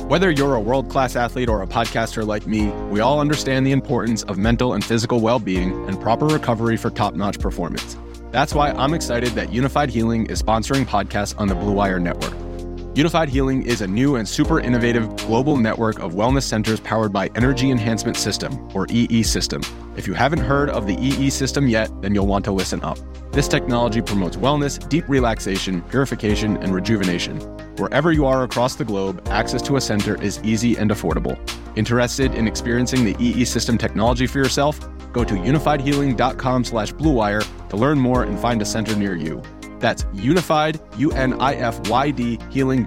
Whether you're a world-class athlete or a podcaster like me, we all understand the importance of mental and physical well-being and proper recovery for top-notch performance. That's why I'm excited that Unified Healing is sponsoring podcasts on the Blue Wire Network. Unified Healing is a new and super innovative global network of wellness centers powered by Energy Enhancement System, or EE System. If you haven't heard of the EE System yet, then you'll want to listen up. This technology promotes wellness, deep relaxation, purification, and rejuvenation. Wherever you are across the globe, access to a center is easy and affordable. Interested in experiencing the EE System technology for yourself? Go to unifiedhealing.com/bluewire to learn more and find a center near you. That's unified, UNIFYD,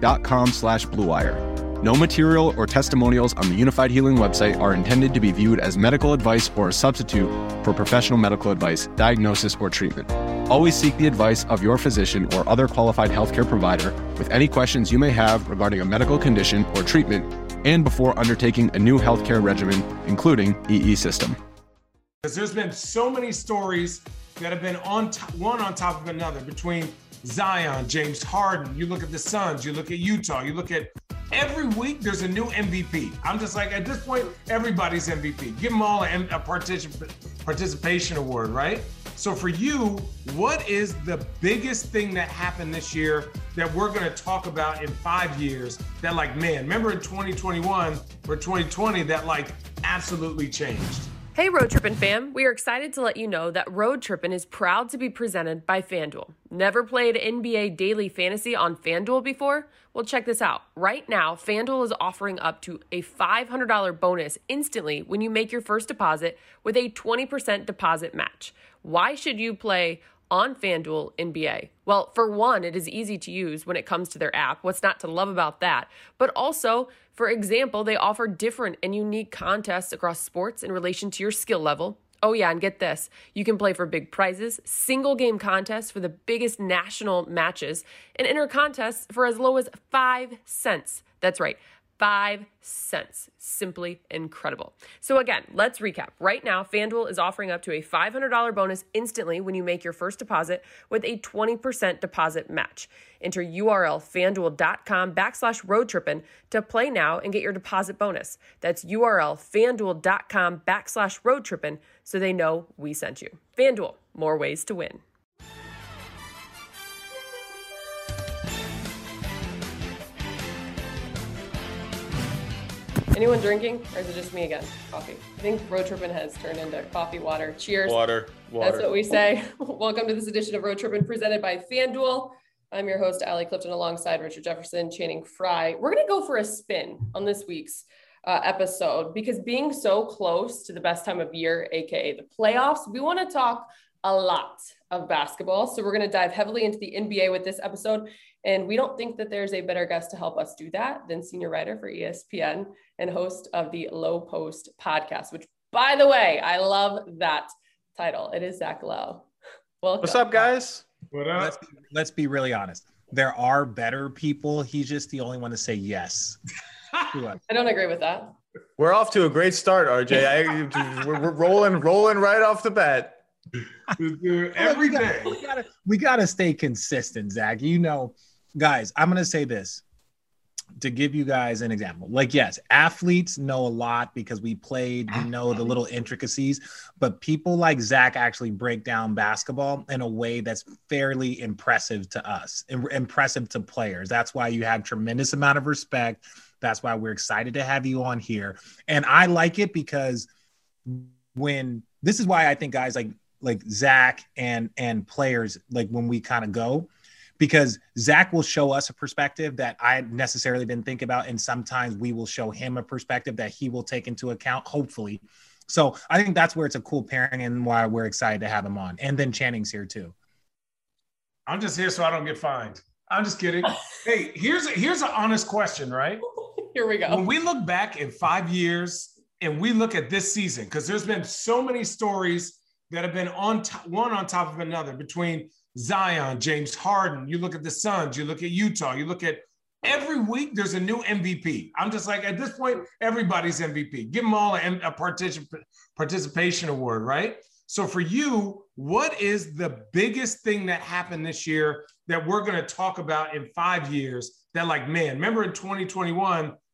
healing.com/bluewire. No material or testimonials on the Unified Healing website are intended to be viewed as medical advice or a substitute for professional medical advice, diagnosis, or treatment. Always seek the advice of your physician or other qualified healthcare provider with any questions you may have regarding a medical condition or treatment and before undertaking a new healthcare regimen, including EE System. Because there's been so many stories that have been one on top of another between Zion, James Harden. You look at the Suns, you look at Utah, you look at every week there's a new MVP. I'm just like, at this point, everybody's MVP. Give them all a participation award, right? So for you, what is the biggest thing that happened this year that we're going to talk about in 5 years that, like, man, remember in 2021 or 2020 that like absolutely changed? Hey Road Trippin' fam, we are excited to let you know that Road Trippin' is proud to be presented by FanDuel. Never played NBA Daily Fantasy on FanDuel before? Well, check this out. Right now, FanDuel is offering up to a $500 bonus instantly when you make your first deposit with a 20% deposit match. Why should you play on FanDuel NBA? Well, for one, it is easy to use when it comes to their app. What's not to love about that? But also, for example, they offer different and unique contests across sports in relation to your skill level. Oh yeah, and get this. You can play for big prizes, single game contests for the biggest national matches, and enter contests for as low as 5 cents. That's right, 5 cents. Simply incredible. So again, let's recap. Right now, FanDuel is offering up to a $500 bonus instantly when you make your first deposit with a 20% deposit match. Enter URL fanduel.com/roadtrippin to play now and get your deposit bonus. That's URL fanduel.com/roadtrippin so they know we sent you. FanDuel, more ways to win. Anyone drinking, or is it just me again? Coffee. I think Road Trippin' has turned into coffee, water. Cheers. Water. That's what we say. Welcome to this edition of Road Trippin' presented by FanDuel. I'm your host, Allie Clifton, alongside Richard Jefferson, Channing Frye. We're going to go for a spin on this week's episode because being so close to the best time of year, aka the playoffs, we want to talk a lot of basketball. So we're going to dive heavily into the NBA with this episode. And we don't think that there's a better guest to help us do that than senior writer for ESPN and host of the Low Post podcast, which, by the way, I love that title. It is Zach Lowe. Welcome. What's up, guys? What up? Let's be really honest. There are better people. He's just the only one to say yes. I don't agree with that. We're off to a great start, RJ. We're rolling right off the bat. Every day. We gotta stay consistent, Zach. You know, guys, I'm gonna say this to give you guys an example. Like, yes, athletes know a lot because we played, we know the little intricacies, but people like Zach actually break down basketball in a way that's fairly impressive to us, impressive to players. That's why you have tremendous amount of respect. That's why we're excited to have you on here. And I like it because this is why I think guys like Zach and players, like when we kind of go, because Zach will show us a perspective that I necessarily didn't think about. And sometimes we will show him a perspective that he will take into account, hopefully. So I think that's where it's a cool pairing and why we're excited to have him on. And then Channing's here too. I'm just here so I don't get fined. I'm just kidding. Hey, here's an honest question, right? Here we go. When we look back in 5 years and we look at this season, because there's been so many stories that have been one on top of another between Zion, James Harden. You look at the Suns, you look at Utah, you look at every week there's a new MVP. I'm just like, at this point, everybody's MVP. Give them all a participation award, right? So for you, what is the biggest thing that happened this year that we're going to talk about in 5 years that, like, man, remember in 2021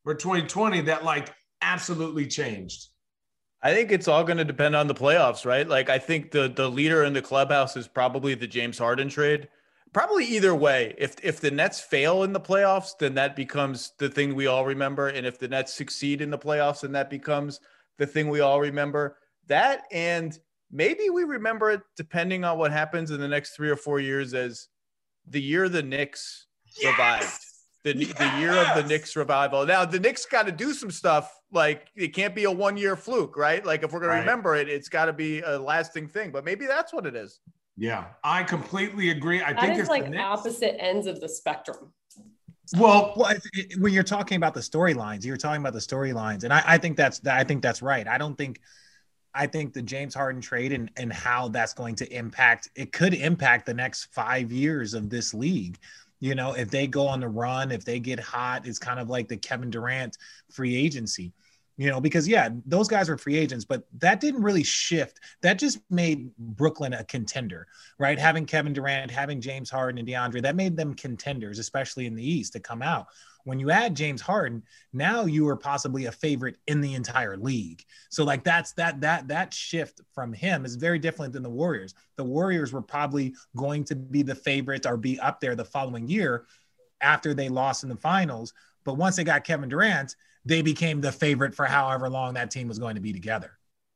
for 2020 that like absolutely changed? I think it's all going to depend on the playoffs, right? Like, I think the leader in the clubhouse is probably the James Harden trade. Probably either way. If the Nets fail in the playoffs, then that becomes the thing we all remember. And if the Nets succeed in the playoffs, then that becomes the thing we all remember. That, and maybe we remember it, depending on what happens in the next 3 or 4 years, as the year the Knicks revived. The year of the Knicks revival. Now, the Knicks got to do some stuff. Like, it can't be a one-year fluke, right? Like, if we're going to remember it, it's got to be a lasting thing. But maybe that's what it is. Yeah, I completely agree. I think it's like opposite ends of the spectrum. Well, when you're talking about the storylines, and I think that's right. I think the James Harden trade and how that's going to impact, it could impact the next 5 years of this league. You know, if they go on the run, if they get hot, it's kind of like the Kevin Durant free agency, you know, because those guys were free agents, but that didn't really shift. That just made Brooklyn a contender, right? Having Kevin Durant, having James Harden and DeAndre, that made them contenders, especially in the East, to come out. When you add James Harden, now you are possibly a favorite in the entire league. So like that shift from him is very different than the Warriors. The Warriors were probably going to be the favorites or be up there the following year after they lost in the finals. But once they got Kevin Durant, they became the favorite for however long that team was going to be together.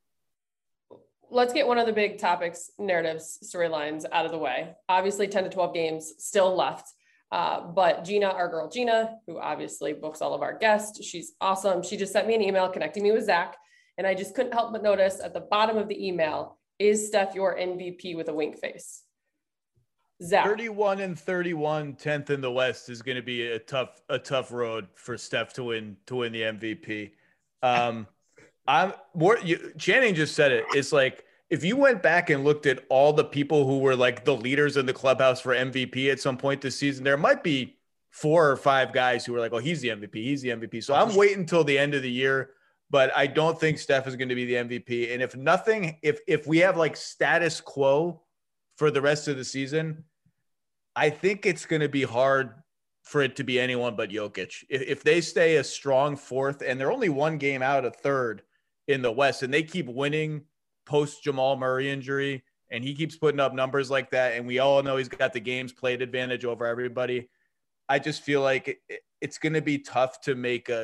Let's get one of the big topics, narratives, storylines out of the way. Obviously 10 to 12 games still left. But Gina, our girl Gina, who obviously books all of our guests, she's awesome. She just sent me an email connecting me with Zach. And I just couldn't help but notice at the bottom of the email, is Steph your MVP with a wink face? Zach. 31-31, 10th in the West is going to be a tough road for Steph to win the MVP. Channing just said it. It's like, if you went back and looked at all the people who were like the leaders in the clubhouse for MVP at some point this season, there might be 4 or 5 guys who were like, oh, he's the MVP. He's the MVP. So I'm waiting until the end of the year, but I don't think Steph is going to be the MVP. And if we have like status quo for the rest of the season, I think it's going to be hard for it to be anyone but Jokic. If they stay a strong 4th, and they're only 1 game out of 3rd in the West, and they keep winning post Jamal Murray injury, and he keeps putting up numbers like that, and we all know he's got the games played advantage over everybody, I just feel like it's going to be tough to make a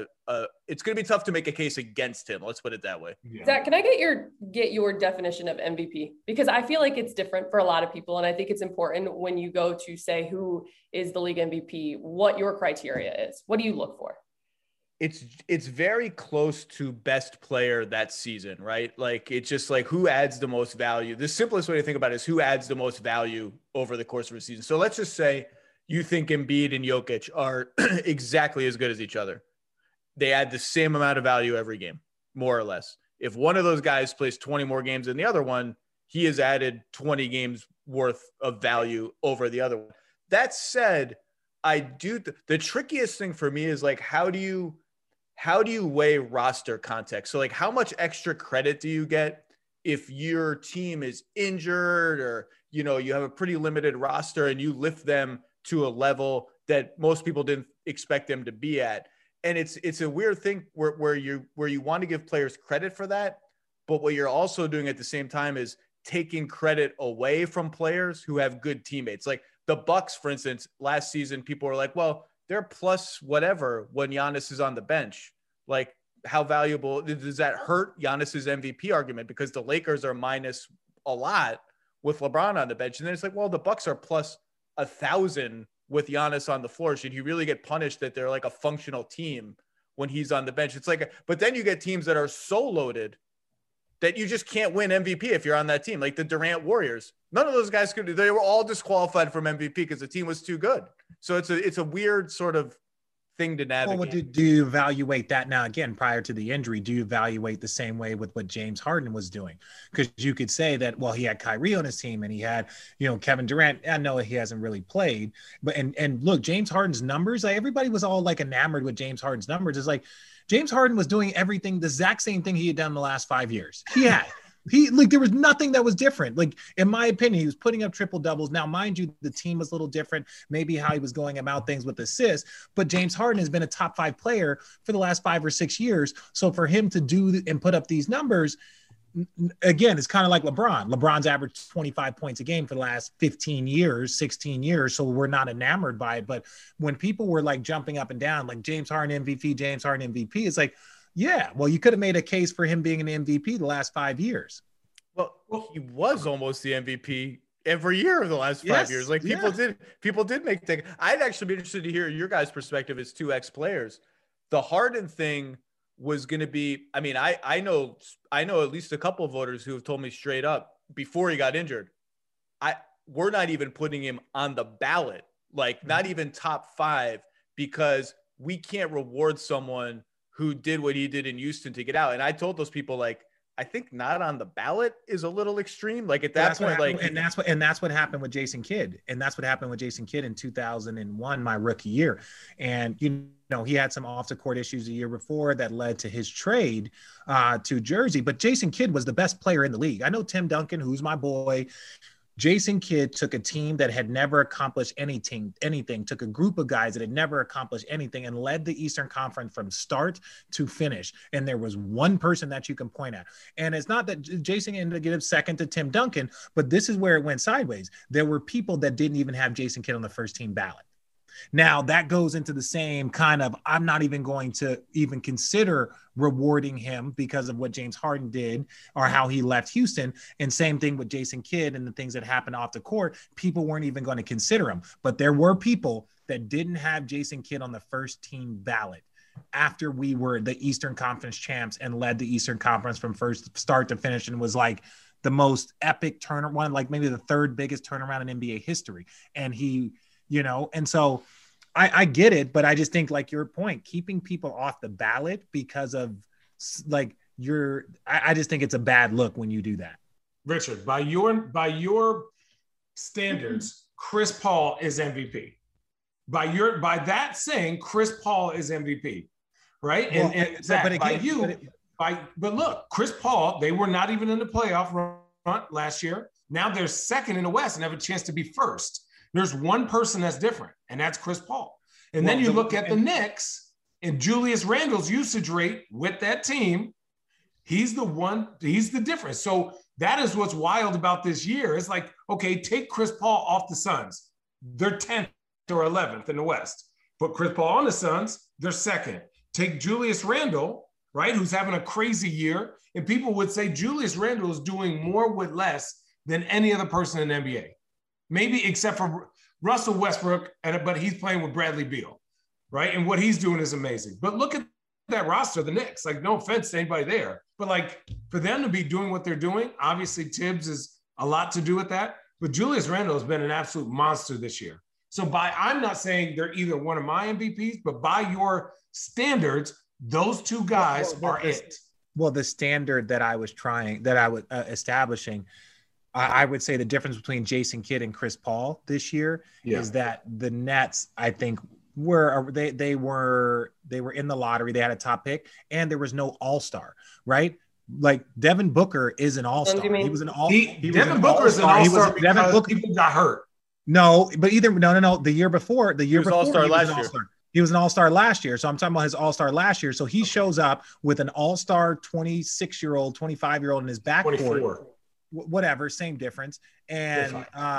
case against him. Let's put it that way. Yeah. Zach, can I get your definition of MVP? Because I feel like it's different for a lot of people, and I think it's important when you go to say who is the league MVP, what your criteria is. What do you look for? It's very close to best player that season, right? Like, it's just like who adds the most value. The simplest way to think about it is who adds the most value over the course of a season. So let's just say you think Embiid and Jokic are exactly as good as each other. They add the same amount of value every game, more or less. If one of those guys plays 20 more games than the other one, he has added 20 games worth of value over the other one. That said, the trickiest thing for me is like, how do you weigh roster context? So like, how much extra credit do you get if your team is injured, or, you know, you have a pretty limited roster and you lift them to a level that most people didn't expect them to be at? And it's a weird thing where you want to give players credit for that, but what you're also doing at the same time is taking credit away from players who have good teammates. Like the Bucks, for instance, last season, people were like, well, they're plus whatever when Giannis is on the bench. Like, how valuable does that hurt Giannis's MVP argument? Because the Lakers are minus a lot with LeBron on the bench. And then it's like, well, the Bucks are plus 1,000 with Giannis on the floor. Should he really get punished that they're like a functional team when he's on the bench? It's like, but then you get teams that are so loaded that you just can't win MVP if you're on that team. Like the Durant Warriors, none of those guys they were all disqualified from MVP because the team was too good. So it's a weird sort of thing to navigate. Well, do you evaluate that now? Again, prior to the injury, do you evaluate the same way with what James Harden was doing? Because you could say that, well, he had Kyrie on his team and he had, you know, Kevin Durant. I know he hasn't really played, but and look, James Harden's numbers, like everybody was all like enamored with James Harden's numbers. It's like James Harden was doing everything, the exact same thing he had done the last 5 years. He had. There was nothing that was different. Like, in my opinion, he was putting up triple doubles. Now, mind you, the team was a little different, maybe how he was going about things with assists, but James Harden has been a top 5 player for the last 5 or 6 years. So for him to do and put up these numbers, again, it's kind of like LeBron. LeBron's averaged 25 points a game for the last 15 years, 16 years. So we're not enamored by it. But when people were like jumping up and down, like James Harden MVP, James Harden MVP, it's like, yeah, well, you could have made a case for him being an MVP the last 5 years. Well, he was almost the MVP every year of the last 5 years. Like people did make the. I'd actually be interested to hear your guys' perspective as 2 ex-players. The Harden thing was going to be, I mean, I know at least a couple of voters who have told me straight up before he got injured, we're not even putting him on the ballot, like not even top 5, because we can't reward someone who did what he did in Houston to get out. And I told those people, like, I think not on the ballot is a little extreme. Like at that point, like, and that's what happened with Jason Kidd. And that's what happened with Jason Kidd in 2001, my rookie year. And, you know, he had some off the court issues the year before that led to his trade to Jersey, but Jason Kidd was the best player in the league. I know Tim Duncan, who's my boy. Jason Kidd took a team that had never accomplished anything, took a group of guys that had never accomplished anything and led the Eastern Conference from start to finish. And there was one person that you can point at. And it's not that Jason ended up getting second to Tim Duncan, but this is where it went sideways. There were people that didn't even have Jason Kidd on the first team ballot. Now that goes into the same kind of, I'm not even going to even consider rewarding him because of what James Harden did or how he left Houston. And same thing with Jason Kidd and the things that happened off the court. People weren't even going to consider him, but there were people that didn't have Jason Kidd on the first team ballot after we were the Eastern Conference champs and led the Eastern Conference from first start to finish and was like the most epic turnaround, like maybe the 3rd biggest turnaround in NBA history. And he, you know, and so I get it, but I just think, like your point, keeping people off the ballot because of like I just think it's a bad look when you do that. Richard, by your standards, Chris Paul is MVP. By that saying, Chris Paul is MVP, right? Well, and Zach, but again, but look, Chris Paul, they were not even in the playoff run last year. Now they're second in the West and have a chance to be first. There's one person that's different, and that's Chris Paul. And then you look at the Knicks and Julius Randle's usage rate with that team. He's the difference. So that is what's wild about this year. It's like, okay, take Chris Paul off the Suns. They're 10th or 11th in the West. Put Chris Paul on the Suns, they're second. Take Julius Randle, right, who's having a crazy year. And people would say Julius Randle is doing more with less than any other person in the NBA. Maybe except for Russell Westbrook, but he's playing with Bradley Beal, right? And what he's doing is amazing. But look at that roster, the Knicks. Like, no offense to anybody there, but like for them to be doing what they're doing, obviously Tibbs is a lot to do with that. But Julius Randle has been an absolute monster this year. So I'm not saying they're either one of my MVPs, but by your standards, those 2 guys are it. Well, the standard that I was establishing, I would say the difference between Jason Kidd and Chris Paul this year is that the Nets, I think, were in the lottery. They had a top pick, and there was no all-star, right? Like Devin Booker is an all-star. He was an all-star. Devin Booker is an all-star because people got hurt. No, but no. The year before, he was all-star last year. He was an all-star last year. So I'm talking about his all-star last year. So he shows up with an all-star 26-year-old, 25-year-old in his backcourt. 24. Whatever, same difference. And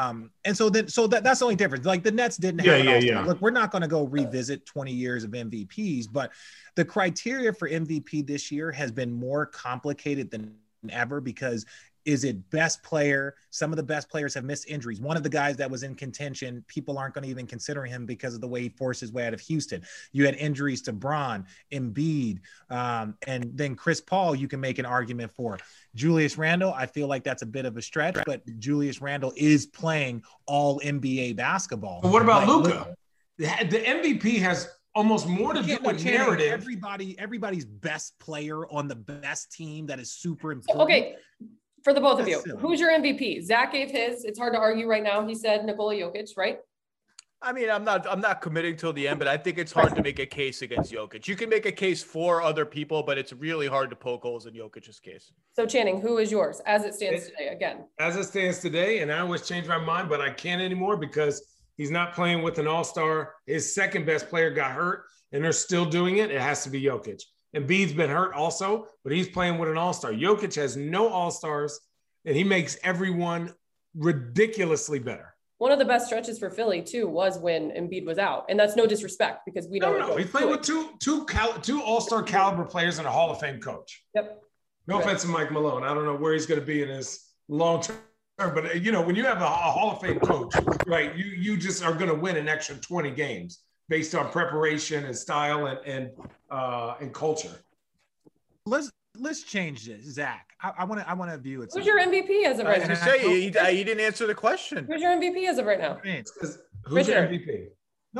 so that's the only difference. Like the Nets didn't have an all-star. Look, we're not going to go revisit 20 years of MVPs, but the criteria for MVP this year has been more complicated than ever because is it best player? Some of the best players have missed injuries. One of the guys that was in contention, people aren't going to even consider him because of the way he forced his way out of Houston. You had injuries to Bron, Embiid, and then Chris Paul, you can make an argument for. Julius Randle, I feel like that's a bit of a stretch, but Julius Randle is playing all NBA basketball. But what about Luka? The MVP has almost more to do with narrative. Everybody's best player on the best team that is super important. Okay. For the both of you, who's your MVP? Zach gave his. It's hard to argue right now. He said Nikola Jokic, right? I mean, I'm not committing till the end, but I think it's hard to make a case against Jokic. You can make a case for other people, but it's really hard to poke holes in Jokic's case. So Channing, who is yours as it stands today? Again, as it stands today, and I always change my mind, but I can't anymore because he's not playing with an all-star. His second best player got hurt, and they're still doing it. It has to be Jokic. Embiid's been hurt also, but he's playing with an all-star. Jokic has no all-stars, and he makes everyone ridiculously better. One of the best stretches for Philly too was when Embiid was out, and that's no disrespect because we don't. No. He's playing with two all-star caliber players and a Hall of Fame coach. Yep. No offense to Mike Malone. I don't know where he's going to be in his long term, but when you have a Hall of Fame coach, right, you just are going to win an extra 20 games based on preparation and style and culture. Let's change this, Zach. I want to view it. Who's your MVP as of right now? He didn't answer the question. Who's your MVP as of right now? Who's your MVP?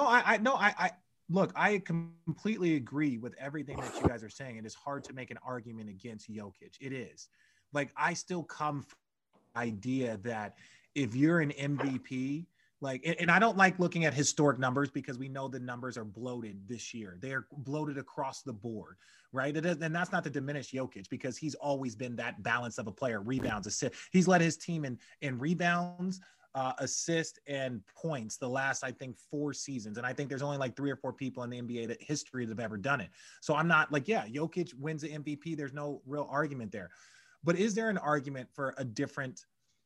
Look, I completely agree with everything that you guys are saying. It is hard to make an argument against Jokic. It is. Like, I still come from the idea that if you're an MVP, and I don't like looking at historic numbers because we know the numbers are bloated this year. They're bloated across the board, right? And that's not to diminish Jokic because he's always been that balance of a player, rebounds, assists. He's led his team in rebounds, assists, and points the last, I think, 4 seasons. And I think there's only like 3 or 4 people in the NBA history that have ever done it. So I'm not Jokic wins the MVP. There's no real argument there. But is there an argument for a different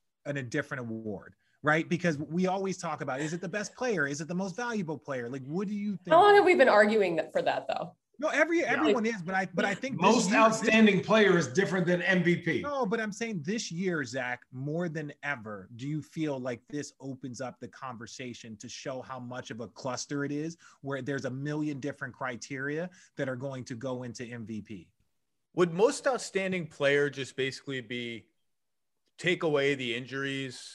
award? Right? Because we always talk about, is it the best player? Is it the most valuable player? Like, what do you think? How long have we been arguing for that though? No, everyone is, but I think most outstanding player is different than MVP. No, but I'm saying this year, Zach, more than ever, do you feel like this opens up the conversation to show how much of a cluster it is, where there's a million different criteria that are going to go into MVP? Would most outstanding player just basically be take away the injuries?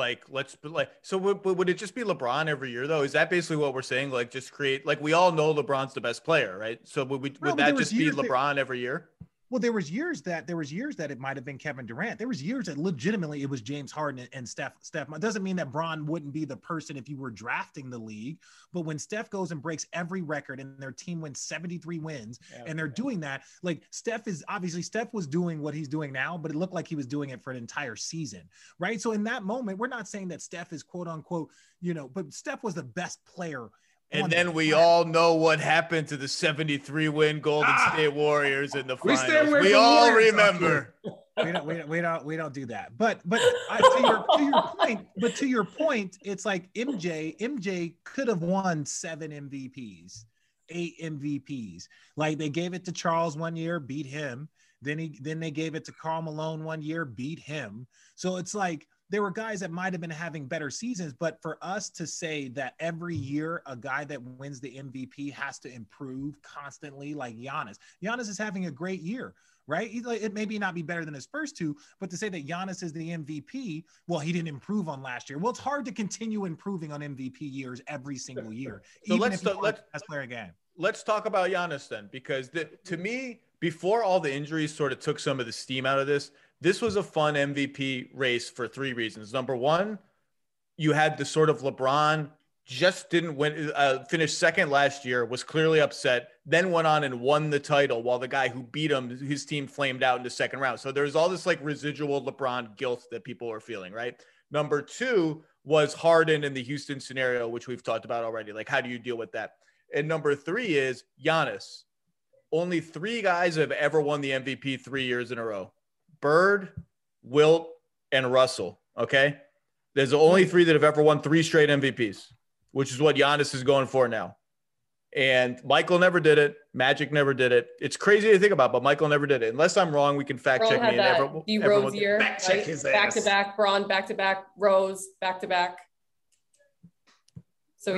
So would it just be LeBron every year though? Is that basically what we're saying? Like, just create, we all know LeBron's the best player, right? So would that just be LeBron every year? Well, there was years that it might have been Kevin Durant. There was years that legitimately it was James Harden and Steph. It doesn't mean that Bron wouldn't be the person if you were drafting the league, but when Steph goes and breaks every record and their team wins 73 wins and they're doing that, Steph was doing what he's doing now, but it looked like he was doing it for an entire season, right? So in that moment, we're not saying that Steph is quote unquote, but Steph was the best player. And then we all know what happened to the 73 win Golden State Warriors in the finals. We all remember. We don't do that. But to your point, it's like MJ could have won 7 MVPs, 8 MVPs. Like, they gave it to Charles one year, beat him. Then they gave it to Karl Malone one year, beat him. So it's like, there were guys that might have been having better seasons, but for us to say that every year a guy that wins the MVP has to improve constantly, like Giannis is having a great year, right? It maybe not be better than his first 2, but to say that Giannis is the MVP, well, he didn't improve on last year. Well, it's hard to continue improving on MVP years every single year. So let's talk about Giannis then, because to me, before all the injuries sort of took some of the steam out of this was a fun MVP race for 3 reasons. Number one, you had the sort of LeBron just didn't win, finished second last year, was clearly upset, then went on and won the title while the guy who beat him, his team flamed out in the second round. So there's all this residual LeBron guilt that people are feeling, right? Number 2 was Harden in the Houston scenario, which we've talked about already. How do you deal with that? And number 3 is Giannis. Only 3 guys have ever won the MVP 3 years in a row. Bird, Wilt, and Russell, okay? There's only 3 that have ever won 3 straight MVPs, which is what Giannis is going for now. And Michael never did it. Magic never did it. It's crazy to think about, but Michael never did it. Unless I'm wrong, we can fact check me. D Rose year, right? Back-to-back, Bron, back-to-back, Rose, back-to-back. So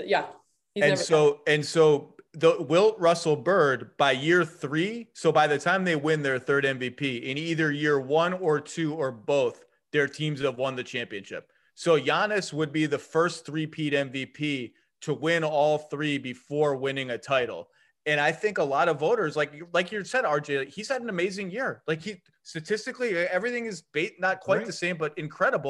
And so the Wilt, Russell, Bird by year 3. So by the time they win their 3rd MVP in either year 1 or 2 or both, their teams have won the championship. So Giannis would be the first 3-peat MVP to win all 3 before winning a title. And I think a lot of voters, like you said, RJ, he's had an amazing year. He statistically, everything is not quite the same, but incredible.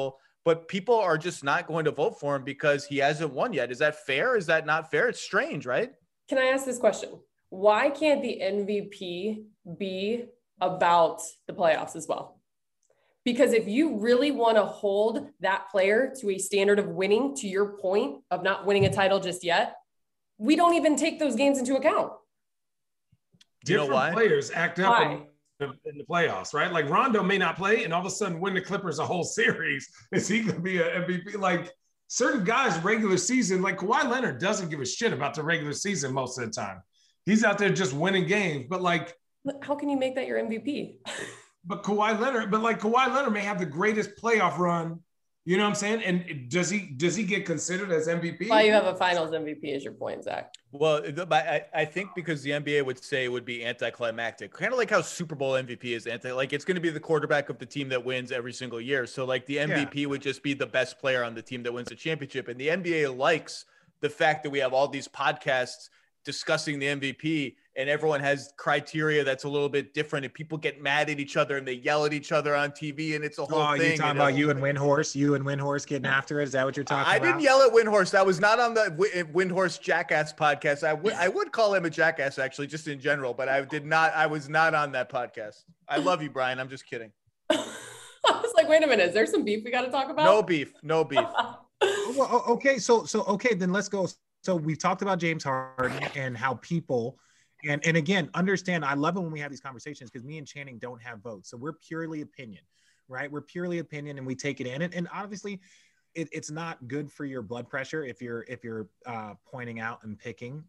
but people are just not going to vote for him because he hasn't won yet. Is that fair? Is that not fair? It's strange, right? Can I ask this question? Why can't the MVP be about the playoffs as well? Because if you really want to hold that player to a standard of winning, to your point of not winning a title just yet, we don't even take those games into account. Do you know why? Players act up in the playoffs, right? Like Rondo may not play and all of a sudden win the Clippers a whole series. Is he going to be an MVP? Like certain guys, regular season, like Kawhi Leonard doesn't give a shit about the regular season most of the time. He's out there just winning games. But like, how can you make that your MVP? But Kawhi Leonard may have the greatest playoff run. You know what I'm saying? And does he get considered as MVP? Why you have a Finals MVP is your point, Zach. Well, I think because the NBA would say it would be anticlimactic, kind of like how Super Bowl MVP is like it's going to be the quarterback of the team that wins every single year. So like the MVP would just be the best player on the team that wins the championship. And the NBA likes the fact that we have all these podcasts discussing the MVP and everyone has criteria that's a little bit different and people get mad at each other and they yell at each other on TV and it's a whole thing. You talking about you and Windhorse getting after it? Is that what you're talking about? I didn't yell at Windhorse. That was not on the Windhorse Jackass podcast. I would call him a jackass actually, just in general, but I was not on that podcast. I love you, Brian. I'm just kidding. I was like, wait a minute, is there some beef we got to talk about? No beef. Well, okay. So then let's go. So we've talked about James Harden and how people, and again, understand, I love it when we have these conversations because me and Channing don't have votes. So we're purely opinion, right? We're purely opinion and we take it in. And obviously it's not good for your blood pressure if you're pointing out and picking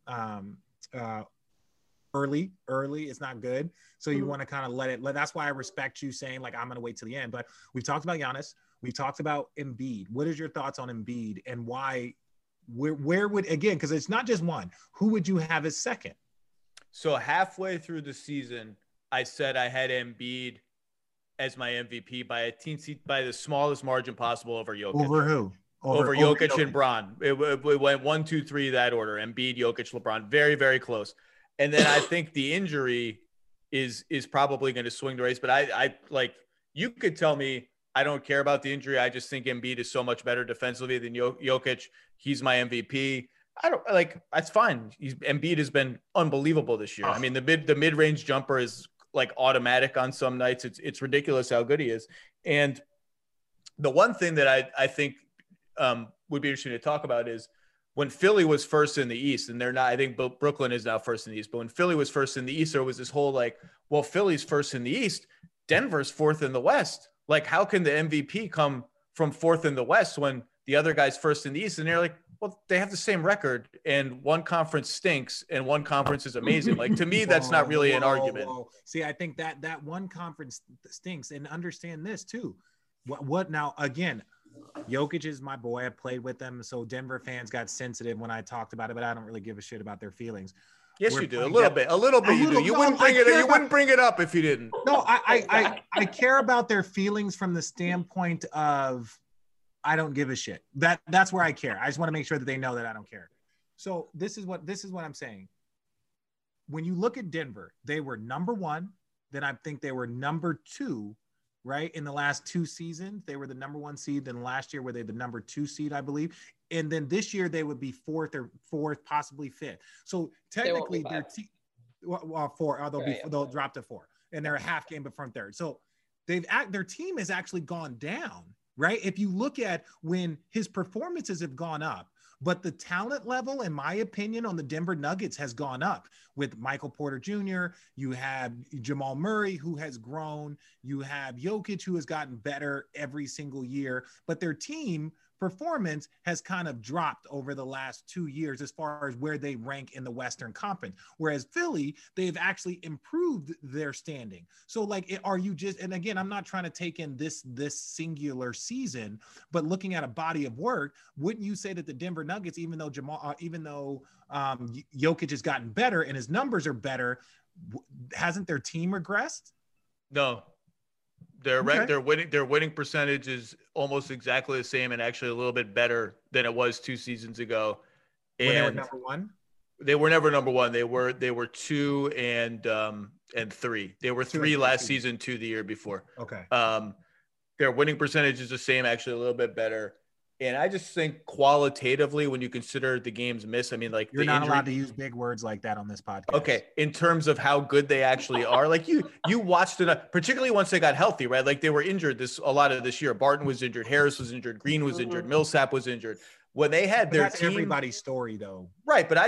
early, it's not good. So you want to kind of that's why I respect you saying like, I'm going to wait till the end, but we've talked about Giannis. We've talked about Embiid. What is your thoughts on Embiid and why? Where would, again, because it's not just one, who would you have as second? So halfway through the season, I said I had Embiid as my MVP by the smallest margin possible over Jokic. Over who? Over Jokic and Bron. It went 1, 2, 3 that order. Embiid, Jokic, LeBron, very, very close. And then I think the injury is probably going to swing the race. But I like, you could tell me I don't care about the injury. I just think Embiid is so much better defensively than Jokic. He's my MVP. I don't like. That's fine. Embiid has been unbelievable this year. I mean, the mid-range jumper is like automatic on some nights. It's ridiculous how good he is. And the one thing that I think would be interesting to talk about is when Philly was first in the East, and they're not. I think Brooklyn is now first in the East. But when Philly was first in the East, there was this whole like, well, Philly's first in the East, Denver's fourth in the West. Like, how can the MVP come from fourth in the West when the other guy's first in the East? And they're like, well, they have the same record and one conference stinks and one conference is amazing. Like, to me, that's not really an argument. See, I think that one conference stinks. And understand this too. What now, again, Jokic is my boy. I played with them. So Denver fans got sensitive when I talked about it, but I don't really give a shit about their feelings. Yes, you do. A little bit you do. You wouldn't bring it up if you didn't. No, I care about their feelings from the standpoint of I don't give a shit. That's where I care. I just want to make sure that they know that I don't care. So this is what I'm saying. When you look at Denver, they were number one. Then I think they were number two, right? In the last 2 seasons, they were the number 1 seed. Then last year were they the number 2 seed, I believe. And then this year they would be fourth, possibly fifth. So technically their team, four. They'll drop to 4, and they're a half game from third. So their team has actually gone down, right? If you look at when his performances have gone up, but the talent level, in my opinion, on the Denver Nuggets has gone up with Michael Porter Jr. You have Jamal Murray, who has grown. You have Jokic, who has gotten better every single year. But their team performance has kind of dropped over the last 2 years as far as where they rank in the Western Conference. Whereas Philly, they've actually improved their standing. So like, are you just, and again, I'm not trying to take in this singular season, but looking at a body of work, wouldn't you say that the Denver Nuggets, even though Jokic has gotten better and his numbers are better, hasn't their team regressed? No. Their winning percentage is almost exactly the same and actually a little bit better than it was 2 seasons ago. And when they were number one? They were never number one. They were 2 and 3. They were 3 last season, 2 the year before. Okay. Their winning percentage is the same, actually a little bit better. And I just think qualitatively, when you consider the games missed, I mean, like you're not allowed to use big words like that on this podcast. Okay, in terms of how good they actually are, like you watched it, particularly once they got healthy, right? Like they were injured a lot of this year. Barton was injured, Harris was injured, Green was injured, Millsap was injured. When they had their team, everybody's story though, right? But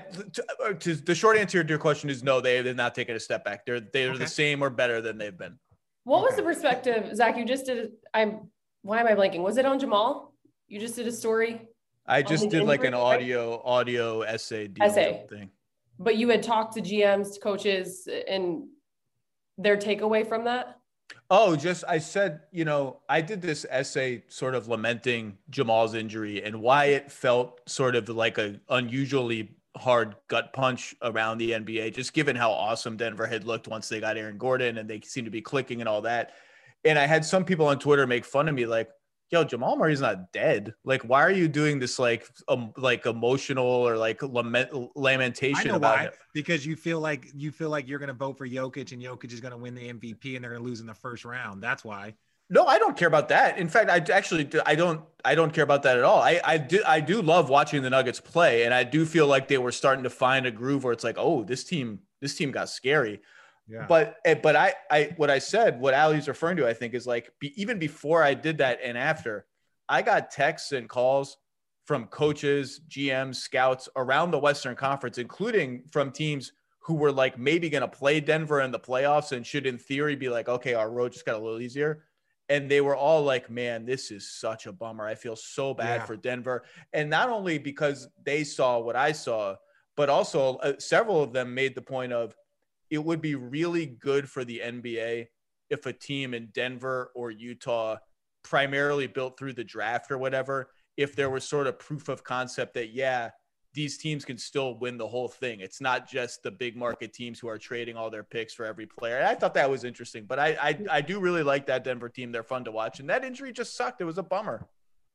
the short answer to your question is no. They have not taken a step back. They're the same or better than they've been. What was the perspective, Zach? You just did. Why am I blanking? Was it on Jamal? You just did a story. I just did like an audio essay thing. But you had talked to GMs, to coaches, and their takeaway from that? Oh, I said, I did this essay sort of lamenting Jamal's injury and why it felt sort of like a unusually hard gut punch around the NBA, just given how awesome Denver had looked once they got Aaron Gordon and they seemed to be clicking and all that. And I had some people on Twitter make fun of me like, yo, Jamal Murray's not dead. Like, why are you doing this like emotional or like lamentation about it? Because you feel like you're going to vote for Jokic and Jokic is going to win the MVP and they're going to lose in the first round. That's why. No, I don't care about that. In fact, I don't care about that at all. I do love watching the Nuggets play, and I do feel like they were starting to find a groove where it's like, oh, this team got scary. Yeah. But what I said, what Ali's referring to, I think is like even before I did that and after, I got texts and calls from coaches, GMs, scouts around the Western Conference, including from teams who were like maybe going to play Denver in the playoffs and should in theory be like, okay, our road just got a little easier. And they were all like, man, this is such a bummer. I feel so bad for Denver. And not only because they saw what I saw, but also several of them made the point of, it would be really good for the NBA if a team in Denver or Utah, primarily built through the draft or whatever, if there was sort of proof of concept that, these teams can still win the whole thing. It's not just the big market teams who are trading all their picks for every player. And I thought that was interesting, but I do really like that Denver team. They're fun to watch. And that injury just sucked. It was a bummer.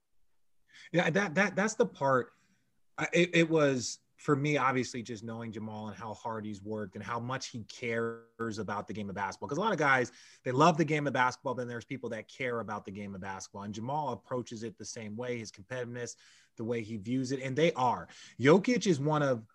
Yeah, that's the part. It was, for me, obviously, just knowing Jamal and how hard he's worked and how much he cares about the game of basketball. Because a lot of guys, they love the game of basketball, but then there's people that care about the game of basketball. And Jamal approaches it the same way, his competitiveness, the way he views it. And they are. Jokic is one of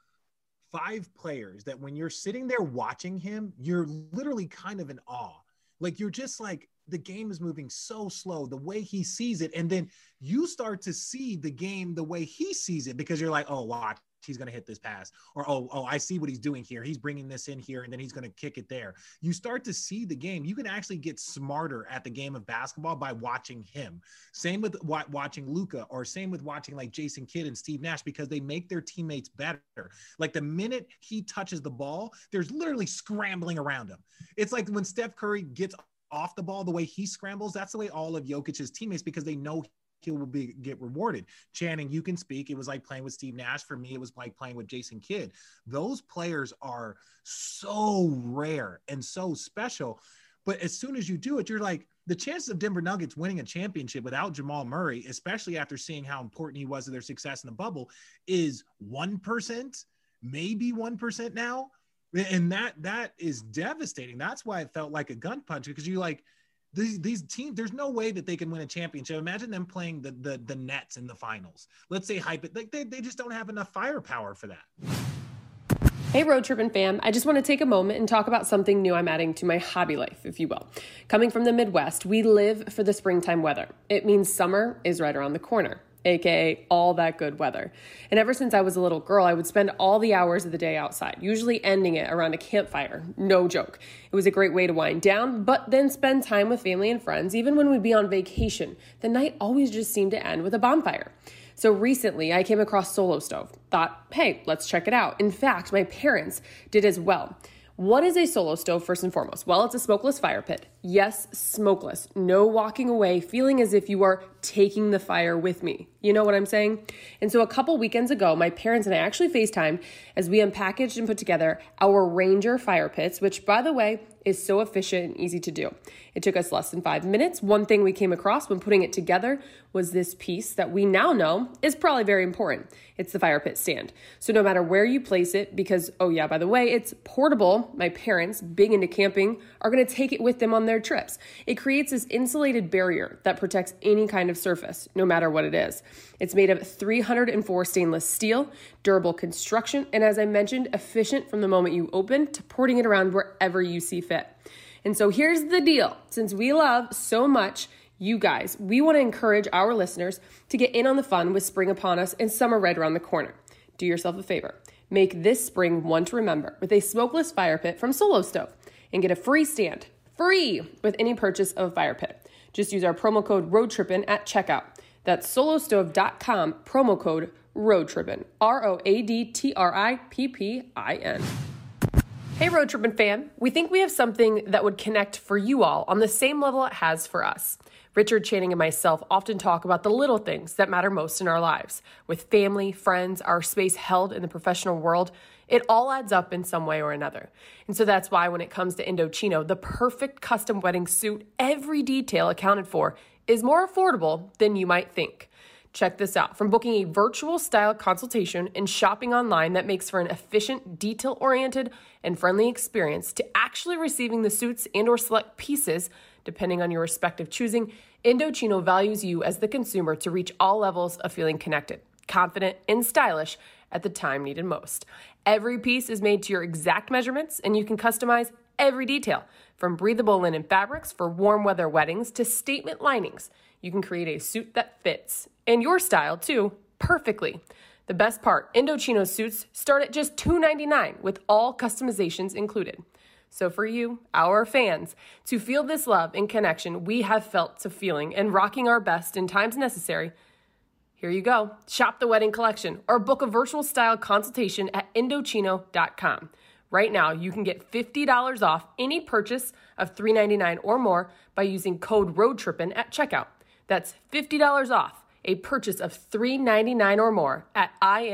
5 players that when you're sitting there watching him, you're literally kind of in awe. Like, you're just like, the game is moving so slow, the way he sees it. And then you start to see the game the way he sees it, because you're like, oh, watch, he's going to hit this pass. Or, oh, I see what he's doing here. He's bringing this in here, and then he's going to kick it there. You start to see the game. You can actually get smarter at the game of basketball by watching him. Same with watching Luka, or same with watching like Jason Kidd and Steve Nash, because they make their teammates better. Like the minute he touches the ball, there's literally scrambling around him. It's like when Steph Curry gets off the ball, the way he scrambles, that's the way all of Jokic's teammates, because they know he will get rewarded. Channing, you can speak. It was like playing with Steve Nash. For me, it was like playing with Jason Kidd. Those players are so rare and so special. But as soon as you do it, you're like, the chances of Denver Nuggets winning a championship without Jamal Murray, especially after seeing how important he was to their success in the bubble, is 1%, maybe 1% now. And that is devastating. That's why it felt like a gun punch, because you're like, these teams, there's no way that they can win a championship. Imagine them playing the Nets in the finals. Let's say they just don't have enough firepower for that. Hey, Road Trippin' fam. I just want to take a moment and talk about something new I'm adding to my hobby life, if you will. Coming from the Midwest, we live for the springtime weather. It means summer is right around the corner, aka all that good weather. And ever since I was a little girl, I would spend all the hours of the day outside, usually ending it around a campfire. No joke. It was a great way to wind down, but then spend time with family and friends. Even when we'd be on vacation, the night always just seemed to end with a bonfire. So recently, I came across Solo Stove. Thought, hey, let's check it out. In fact, my parents did as well. What is a Solo Stove, first and foremost? Well, it's a smokeless fire pit. Yes, smokeless. No walking away, feeling as if you are taking the fire with me. You know what I'm saying? And so a couple weekends ago, my parents and I actually FaceTimed as we unpackaged and put together our Ranger fire pits, which, by the way, is so efficient and easy to do. It took us less than 5 minutes. One thing we came across when putting it together was this piece that we now know is probably very important. It's the fire pit stand. So no matter where you place it, because, oh yeah, by the way, it's portable. My parents, big into camping, are going to take it with them on their trips. It creates this insulated barrier that protects any kind of surface, no matter what it is. It's made of 304 stainless steel, durable construction, and as I mentioned, efficient from the moment you open to porting it around wherever you see fit. And so here's the deal. Since we love so much you guys, we want to encourage our listeners to get in on the fun with spring upon us and summer right around the corner. Do yourself a favor. Make this spring one to remember with a smokeless fire pit from Solo Stove and get a free stand, free, with any purchase of a fire pit. Just use our promo code ROADTRIPPIN at checkout. That's solostove.com, promo code ROADTRIPPIN, ROADTRIPPIN. Hey Road Trippin' fan, we think we have something that would connect for you all on the same level it has for us. Richard Channing and myself often talk about the little things that matter most in our lives. With family, friends, our space held in the professional world, it all adds up in some way or another. And so that's why when it comes to Indochino, the perfect custom wedding suit, every detail accounted for, is more affordable than you might think. Check this out. From booking a virtual style consultation and shopping online that makes for an efficient, detail-oriented, and friendly experience to actually receiving the suits and or select pieces, depending on your respective choosing, Indochino values you as the consumer to reach all levels of feeling connected, confident, and stylish at the time needed most. Every piece is made to your exact measurements, and you can customize every detail, from breathable linen fabrics for warm weather weddings to statement linings. You can create a suit that fits, and your style too, perfectly. The best part, Indochino suits start at just $2.99 with all customizations included. So for you, our fans, to feel this love and connection we have felt to feeling and rocking our best in times necessary, here you go. Shop the wedding collection or book a virtual style consultation at Indochino.com. Right now, you can get $50 off any purchase of $3.99 or more by using code ROADTRIPPIN at checkout. That's $50 off a purchase of $3.99 or more at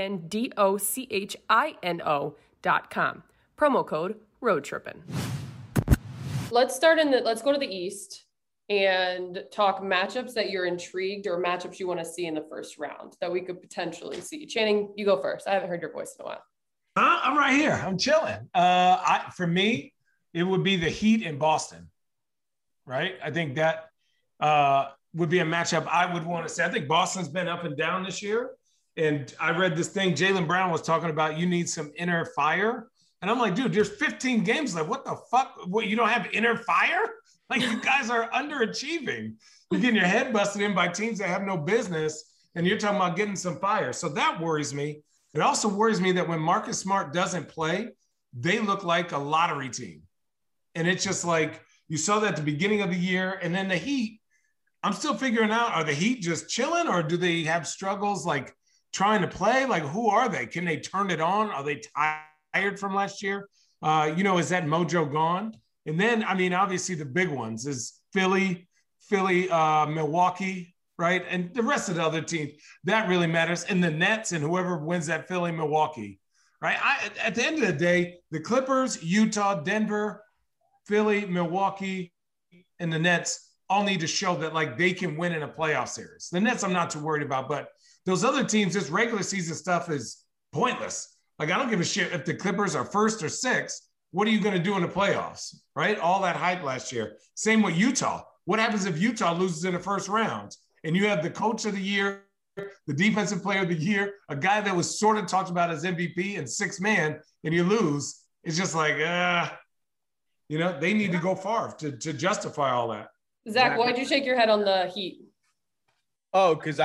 Indochino.com. Promo code ROADTRIPPIN. Let's go to the East and talk matchups that you're intrigued or matchups you want to see in the first round that we could potentially see. Channing, you go first. I haven't heard your voice in a while. I'm right here. I'm chilling. For me, it would be the Heat in Boston, right? I think that would be a matchup I would want to see. I think Boston's been up and down this year. And I read this thing, Jaylen Brown was talking about you need some inner fire. And I'm like, dude, there's 15 games left. What the fuck? What, you don't have inner fire? Like, you guys are underachieving. You're getting your head busted in by teams that have no business, and you're talking about getting some fire. So that worries me. It also worries me that when Marcus Smart doesn't play, they look like a lottery team. And it's just like, you saw that at the beginning of the year. And then the Heat, I'm still figuring out, are the Heat just chilling, or do they have struggles like trying to play? Like, who are they? Can they turn it on? Are they tired from last year? Is that mojo gone? And then, I mean, obviously the big ones is Philly, Milwaukee, right? And the rest of the other teams, that really matters. And the Nets and whoever wins that Philly, Milwaukee, right? At the end of the day, the Clippers, Utah, Denver, Philly, Milwaukee, and the Nets all need to show that, like, they can win in a playoff series. The Nets I'm not too worried about, but those other teams, this regular season stuff is pointless. Like, I don't give a shit if the Clippers are first or sixth. What are you going to do in the playoffs, right? All that hype last year. Same with Utah. What happens if Utah loses in the first round and you have the coach of the year, the defensive player of the year, a guy that was sort of talked about as MVP and sixth man, and you lose? It's just like, they need to go far to justify all that. Zach, why'd you shake your head on the Heat? Oh, because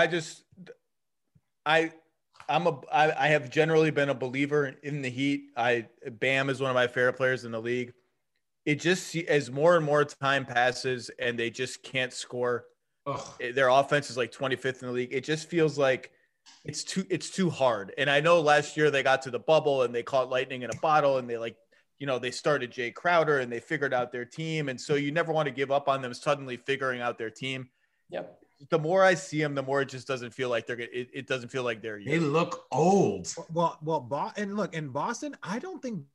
I have generally been a believer in the Heat. Bam is one of my favorite players in the league. It just, as more and more time passes and they just can't score, their offense is like 25th in the league. It just feels like it's too hard. And I know last year they got to the bubble and they caught lightning in a bottle, and they started Jay Crowder and they figured out their team. And so you never want to give up on them suddenly figuring out their team. Yep. The more I see them, the more it just doesn't feel like it doesn't feel like they're young. They look old. Well, and look, in Boston, I don't think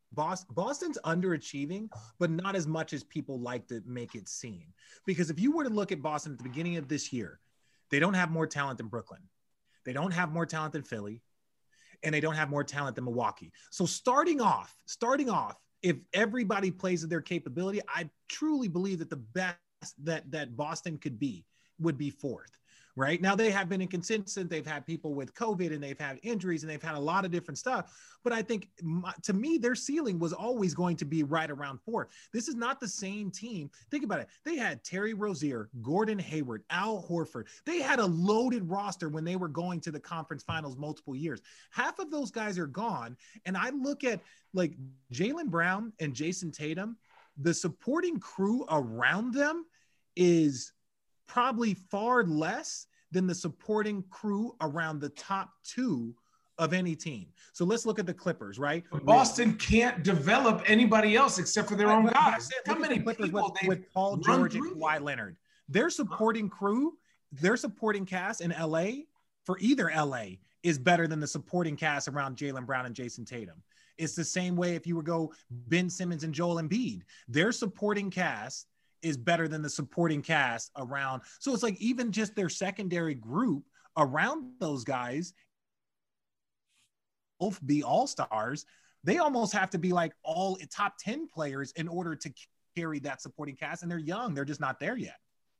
Boston's underachieving, but not as much as people like to make it seem. Because if you were to look at Boston at the beginning of this year, they don't have more talent than Brooklyn. They don't have more talent than Philly, and they don't have more talent than Milwaukee. So starting off, if everybody plays at their capability, I truly believe that the best that Boston could be would be fourth. Right now, they have been inconsistent. They've had people with COVID and they've had injuries and they've had a lot of different stuff. But I think to me, their ceiling was always going to be right around four. This is not the same team. Think about it. They had Terry Rozier, Gordon Hayward, Al Horford. They had a loaded roster when they were going to the conference finals multiple years. Half of those guys are gone. And I look at like Jaylen Brown and Jason Tatum, the supporting crew around them is probably far less than the supporting crew around the top two of any team. So let's look at the Clippers, right? But Boston can't develop anybody else except for their own guys. How many people with Paul George and Kawhi Leonard? Their supporting crew, their supporting cast in LA for either LA is better than the supporting cast around Jaylen Brown and Jason Tatum. It's the same way if you were go Ben Simmons and Joel Embiid. Their supporting cast is better than the supporting cast around. So it's like even just their secondary group around those guys, both be all-stars, they almost have to be like all top 10 players in order to carry that supporting cast. And they're young. They're just not there yet.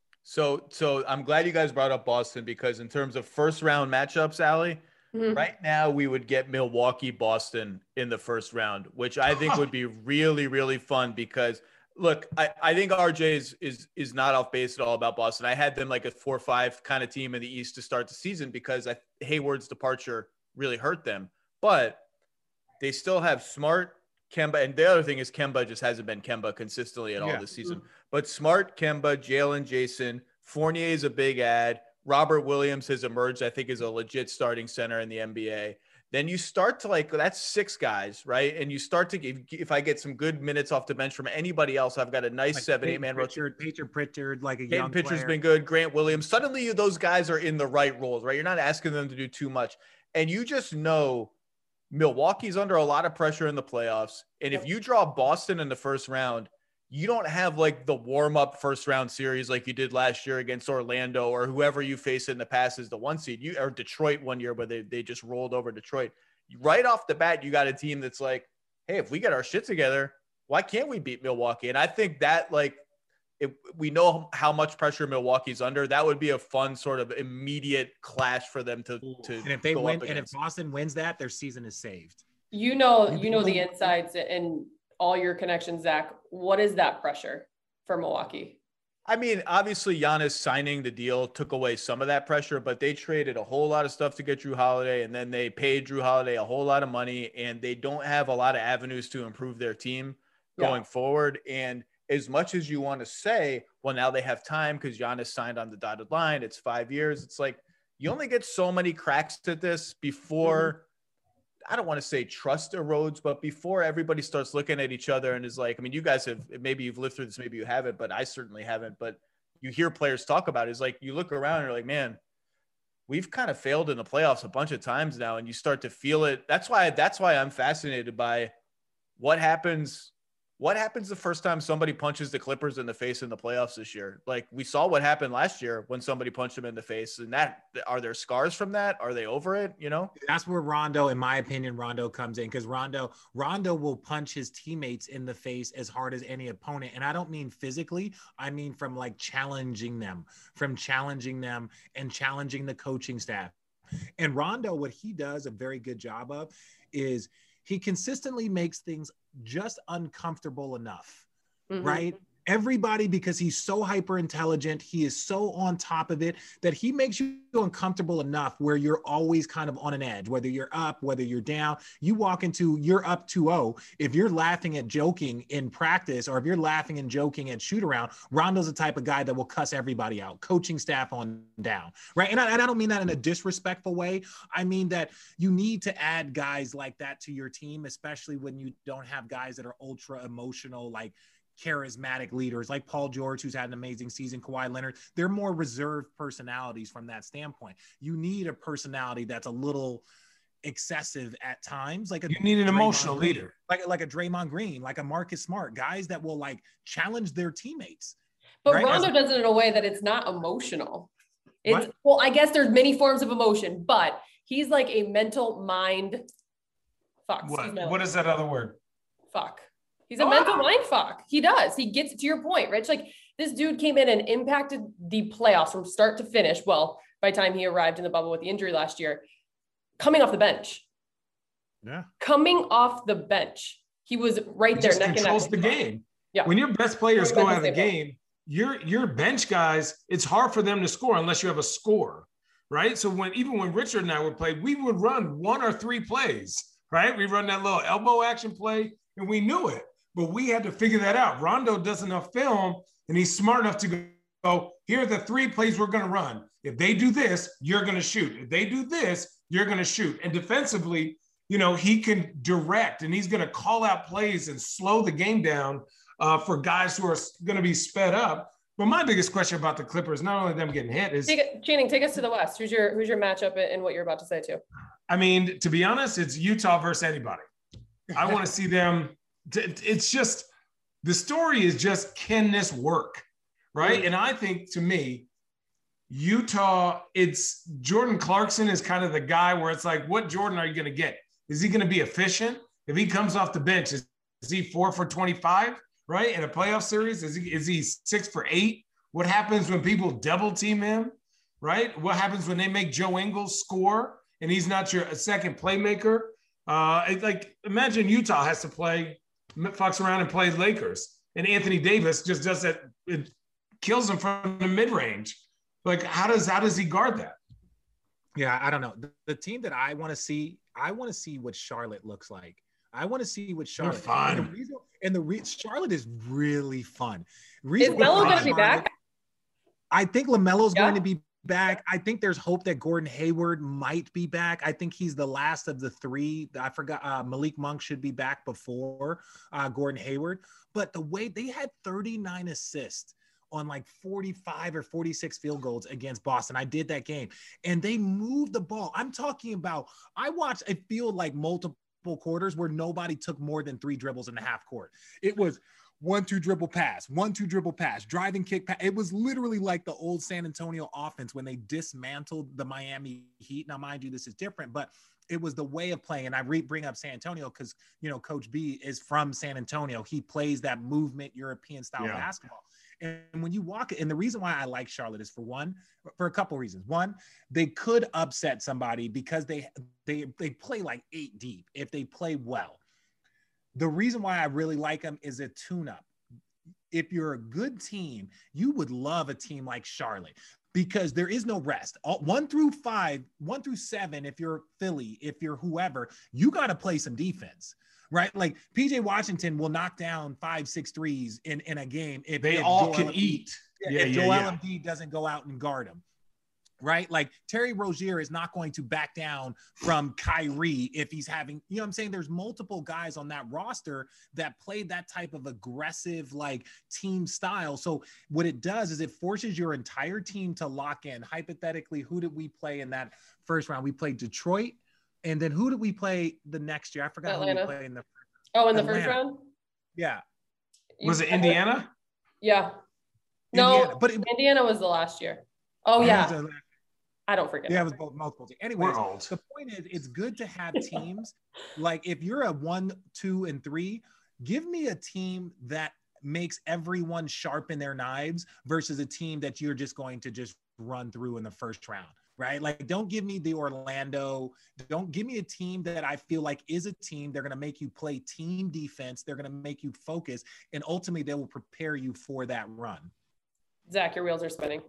So I'm glad you guys brought up Boston, because in terms of first round matchups, Allie, right now we would get Milwaukee, Boston in the first round, which I think would be really, really fun because look, I think RJ is not off base at all about Boston. I had them like a 4-5 kind of team in the East to start the season because Hayward's departure really hurt them. But they still have Smart, Kemba, and the other thing is Kemba just hasn't been Kemba consistently at all this season. But Smart, Kemba, Jalen, Jason, Fournier is a big add. Robert Williams has emerged, I think, as a legit starting center in the NBA. Then you start to that's 6 guys, right? And you start to if I get some good minutes off the bench from anybody else, I've got a nice like 7-8 man rotation. Peyton Pritchard, like a Peyton young Pritchard's player. been good. Grant Williams. Suddenly those guys are in the right roles, right? You're not asking them to do too much. And you just know Milwaukee's under a lot of pressure in the playoffs. And if you draw Boston in the first round, you don't have like the warm-up first round series like you did last year against Orlando or whoever you face in the past as the 1 seed. Or Detroit one year where they just rolled over Detroit. Right off the bat, you got a team that's like, hey, if we get our shit together, why can't we beat Milwaukee? And I think that if we know how much pressure Milwaukee's under, that would be a fun sort of immediate clash for them to and if they win, and if Boston wins that, their season is saved. You know the insights and all your connections, Zach. What is that pressure for Milwaukee? I mean, obviously Giannis signing the deal took away some of that pressure, but they traded a whole lot of stuff to get Drew Holiday, and then they paid Drew Holiday a whole lot of money, and they don't have a lot of avenues to improve their team going forward. And as much as you want to say, well, now they have time because Giannis signed on the dotted line, it's 5 years. It's like you only get so many cracks at this before I don't want to say trust erodes, but before everybody starts looking at each other and is like, I mean, you guys have, maybe you've lived through this, maybe you haven't, but I certainly haven't. But you hear players talk about it, is like, you look around and you're like, man, we've kind of failed in the playoffs a bunch of times now. And you start to feel it. That's why I'm fascinated by what happens the first time somebody punches the Clippers in the face in the playoffs this year. Like we saw what happened last year when somebody punched them in the face, and that, are there scars from that? Are they over it? You know, that's where Rondo, in my opinion, Rondo comes in, because Rondo will punch his teammates in the face as hard as any opponent. And I don't mean physically, I mean from like challenging them and challenging the coaching staff. And Rondo, what he does a very good job of is he consistently makes things just uncomfortable enough, right? Everybody, because he's so hyper intelligent, he is so on top of it that he makes you uncomfortable enough where you're always kind of on an edge, whether you're up, whether you're down. You're up 2-0. If you're laughing at joking in practice, or if you're laughing and joking at shoot around, Rondo's the type of guy that will cuss everybody out, coaching staff on down, right? And I don't mean that in a disrespectful way. I mean that you need to add guys like that to your team, especially when you don't have guys that are ultra emotional, like charismatic leaders like Paul George, who's had an amazing season, Kawhi Leonard. They're more reserved personalities from that standpoint. You need a personality that's a little excessive at times. Like you need an emotional leader, like a Draymond Green, like a Marcus Smart, guys that will like challenge their teammates. But right? Rondo does it in a way that it's not emotional. Well, I guess there's many forms of emotion, but he's like a mental mind fuck. What is that other word? Fuck. He's a mental mind fuck. He does. He gets to your point, Rich. Like this dude came in and impacted the playoffs from start to finish. Well, by the time he arrived in the bubble with the injury last year, coming off the bench. Yeah. Coming off the bench. He was right there. Neck controls the game. Yeah. When your best players go out of the game, your bench guys, it's hard for them to score unless you have a scorer, right? So even when Richard and I would play, we would run 1 or 3 plays, right? We run that little elbow action play, and we knew it, but we had to figure that out. Rondo does enough film, and he's smart enough to go, here are the 3 plays we're going to run. If they do this, you're going to shoot. If they do this, you're going to shoot. And defensively, he can direct, and he's going to call out plays and slow the game down for guys who are going to be sped up. But my biggest question about the Clippers, not only them getting hit, is Channing, take us to the West. Who's your matchup and what you're about to say too? I mean, to be honest, it's Utah versus anybody. I want to see them. It's just the story is just, can this work, right? And I think, to me, Utah, it's Jordan Clarkson is kind of the guy where it's like, what Jordan are you going to get? Is he going to be efficient? If he comes off the bench, is he 4 for 25? Right? In a playoff series, is he 6 for 8? What happens when people double team him? Right? What happens when they make Joe Ingles score and he's not your second playmaker? Imagine Utah has to fucks around and plays Lakers, and Anthony Davis just does that. It kills him from the mid range. Like, how does he guard that? Yeah, I don't know. The team that I want to see what Charlotte looks like. I want to see what Charlotte. They're fun. Charlotte is really fun. Is Melo going to be back? I think LaMelo's going to be back. I think there's hope that Gordon Hayward might be back. I think he's the last of the 3. I forgot Malik Monk should be back before Gordon Hayward. But the way they had 39 assists on like 45 or 46 field goals against Boston. I did that game. And they moved the ball. I'm talking about, I watched it feel like multiple quarters where nobody took more than 3 dribbles in the half court. It was 1-2 dribble pass, 1-2 dribble pass, driving kick pass. It was literally like the old San Antonio offense when they dismantled the Miami Heat. Now, mind you, this is different, but it was the way of playing. And I bring up San Antonio because, Coach B is from San Antonio. He plays that movement European style basketball. And when you walk it, and the reason why I like Charlotte is for a couple of reasons. One, they could upset somebody because they play like 8 deep if they play well. The reason why I really like them is a tune-up. If you're a good team, you would love a team like Charlotte because there is no rest. 1 through 5, 1 through 7, if you're Philly, if you're whoever, you got to play some defense. Right? Like PJ Washington will knock down 5-6 threes in a game. If all can eat. If Joel Embiid doesn't go out and guard him. Right? Like Terry Rozier is not going to back down from Kyrie if he's having, what I'm saying? There's multiple guys on that roster that play that type of aggressive, like team style. So what it does is it forces your entire team to lock in. Hypothetically, who did we play in that first round? We played Detroit. And then who did we play the next year? I forgot Atlanta. Who we played in the the first round? Yeah. Was it Indiana? Yeah. Indiana, no, Indiana was the last year. Oh, yeah. I don't forget. Yeah, it was both multiple teams. Anyways, the point is it's good to have teams. Like if you're a 1, 2, and 3, give me a team that makes everyone sharpen their knives versus a team that you're just going to just run through in the first round. Right? Like, don't give me the Orlando. Don't give me a team that I feel like is a team. They're going to make you play team defense. They're going to make you focus. And ultimately, they will prepare you for that run. Zach, your wheels are spinning.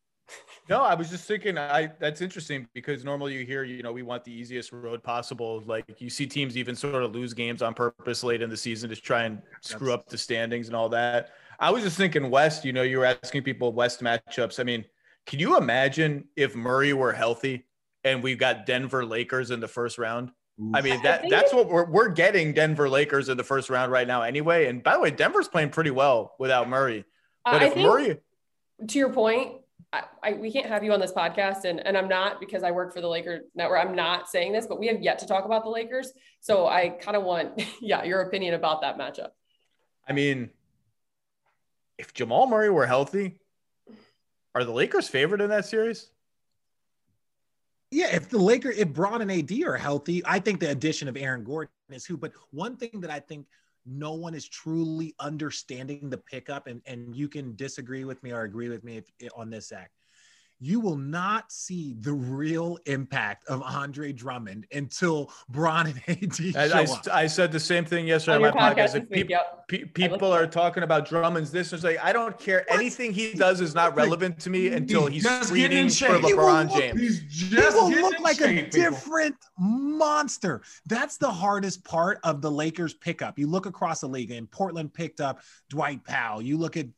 No, I was just thinking that's interesting because normally you hear, we want the easiest road possible. Like you see teams even sort of lose games on purpose late in the season to try and screw up the standings and all that. I was just thinking West, you were asking people West matchups. I mean, can you imagine if Murray were healthy and we've got Denver Lakers in the first round? I mean, that's what we're getting, Denver Lakers in the first round right now anyway. And by the way, Denver's playing pretty well without Murray. But if Murray, to your point, we can't have you on this podcast, and I'm not, because I work for the Lakers network. I'm not saying this, but we have yet to talk about the Lakers. So I kind of want, your opinion about that matchup. I mean, if Jamal Murray were healthy, are the Lakers favored in that series? Yeah, if Bron and AD are healthy, I think the addition of Aaron Gordon is who. But one thing that I think no one is truly understanding the pickup, and you can disagree with me or agree with me on this, Zach. You will not see the real impact of Andre Drummond until Bron and AD show up. I said the same thing yesterday on my podcast. People are talking about Drummond's this. It's like, I don't care. What? Anything he does is not relevant to me until he's screening for LeBron James. He will look like a different monster. That's the hardest part of the Lakers pickup. You look across the league, and Portland picked up Dwight Powell. You look at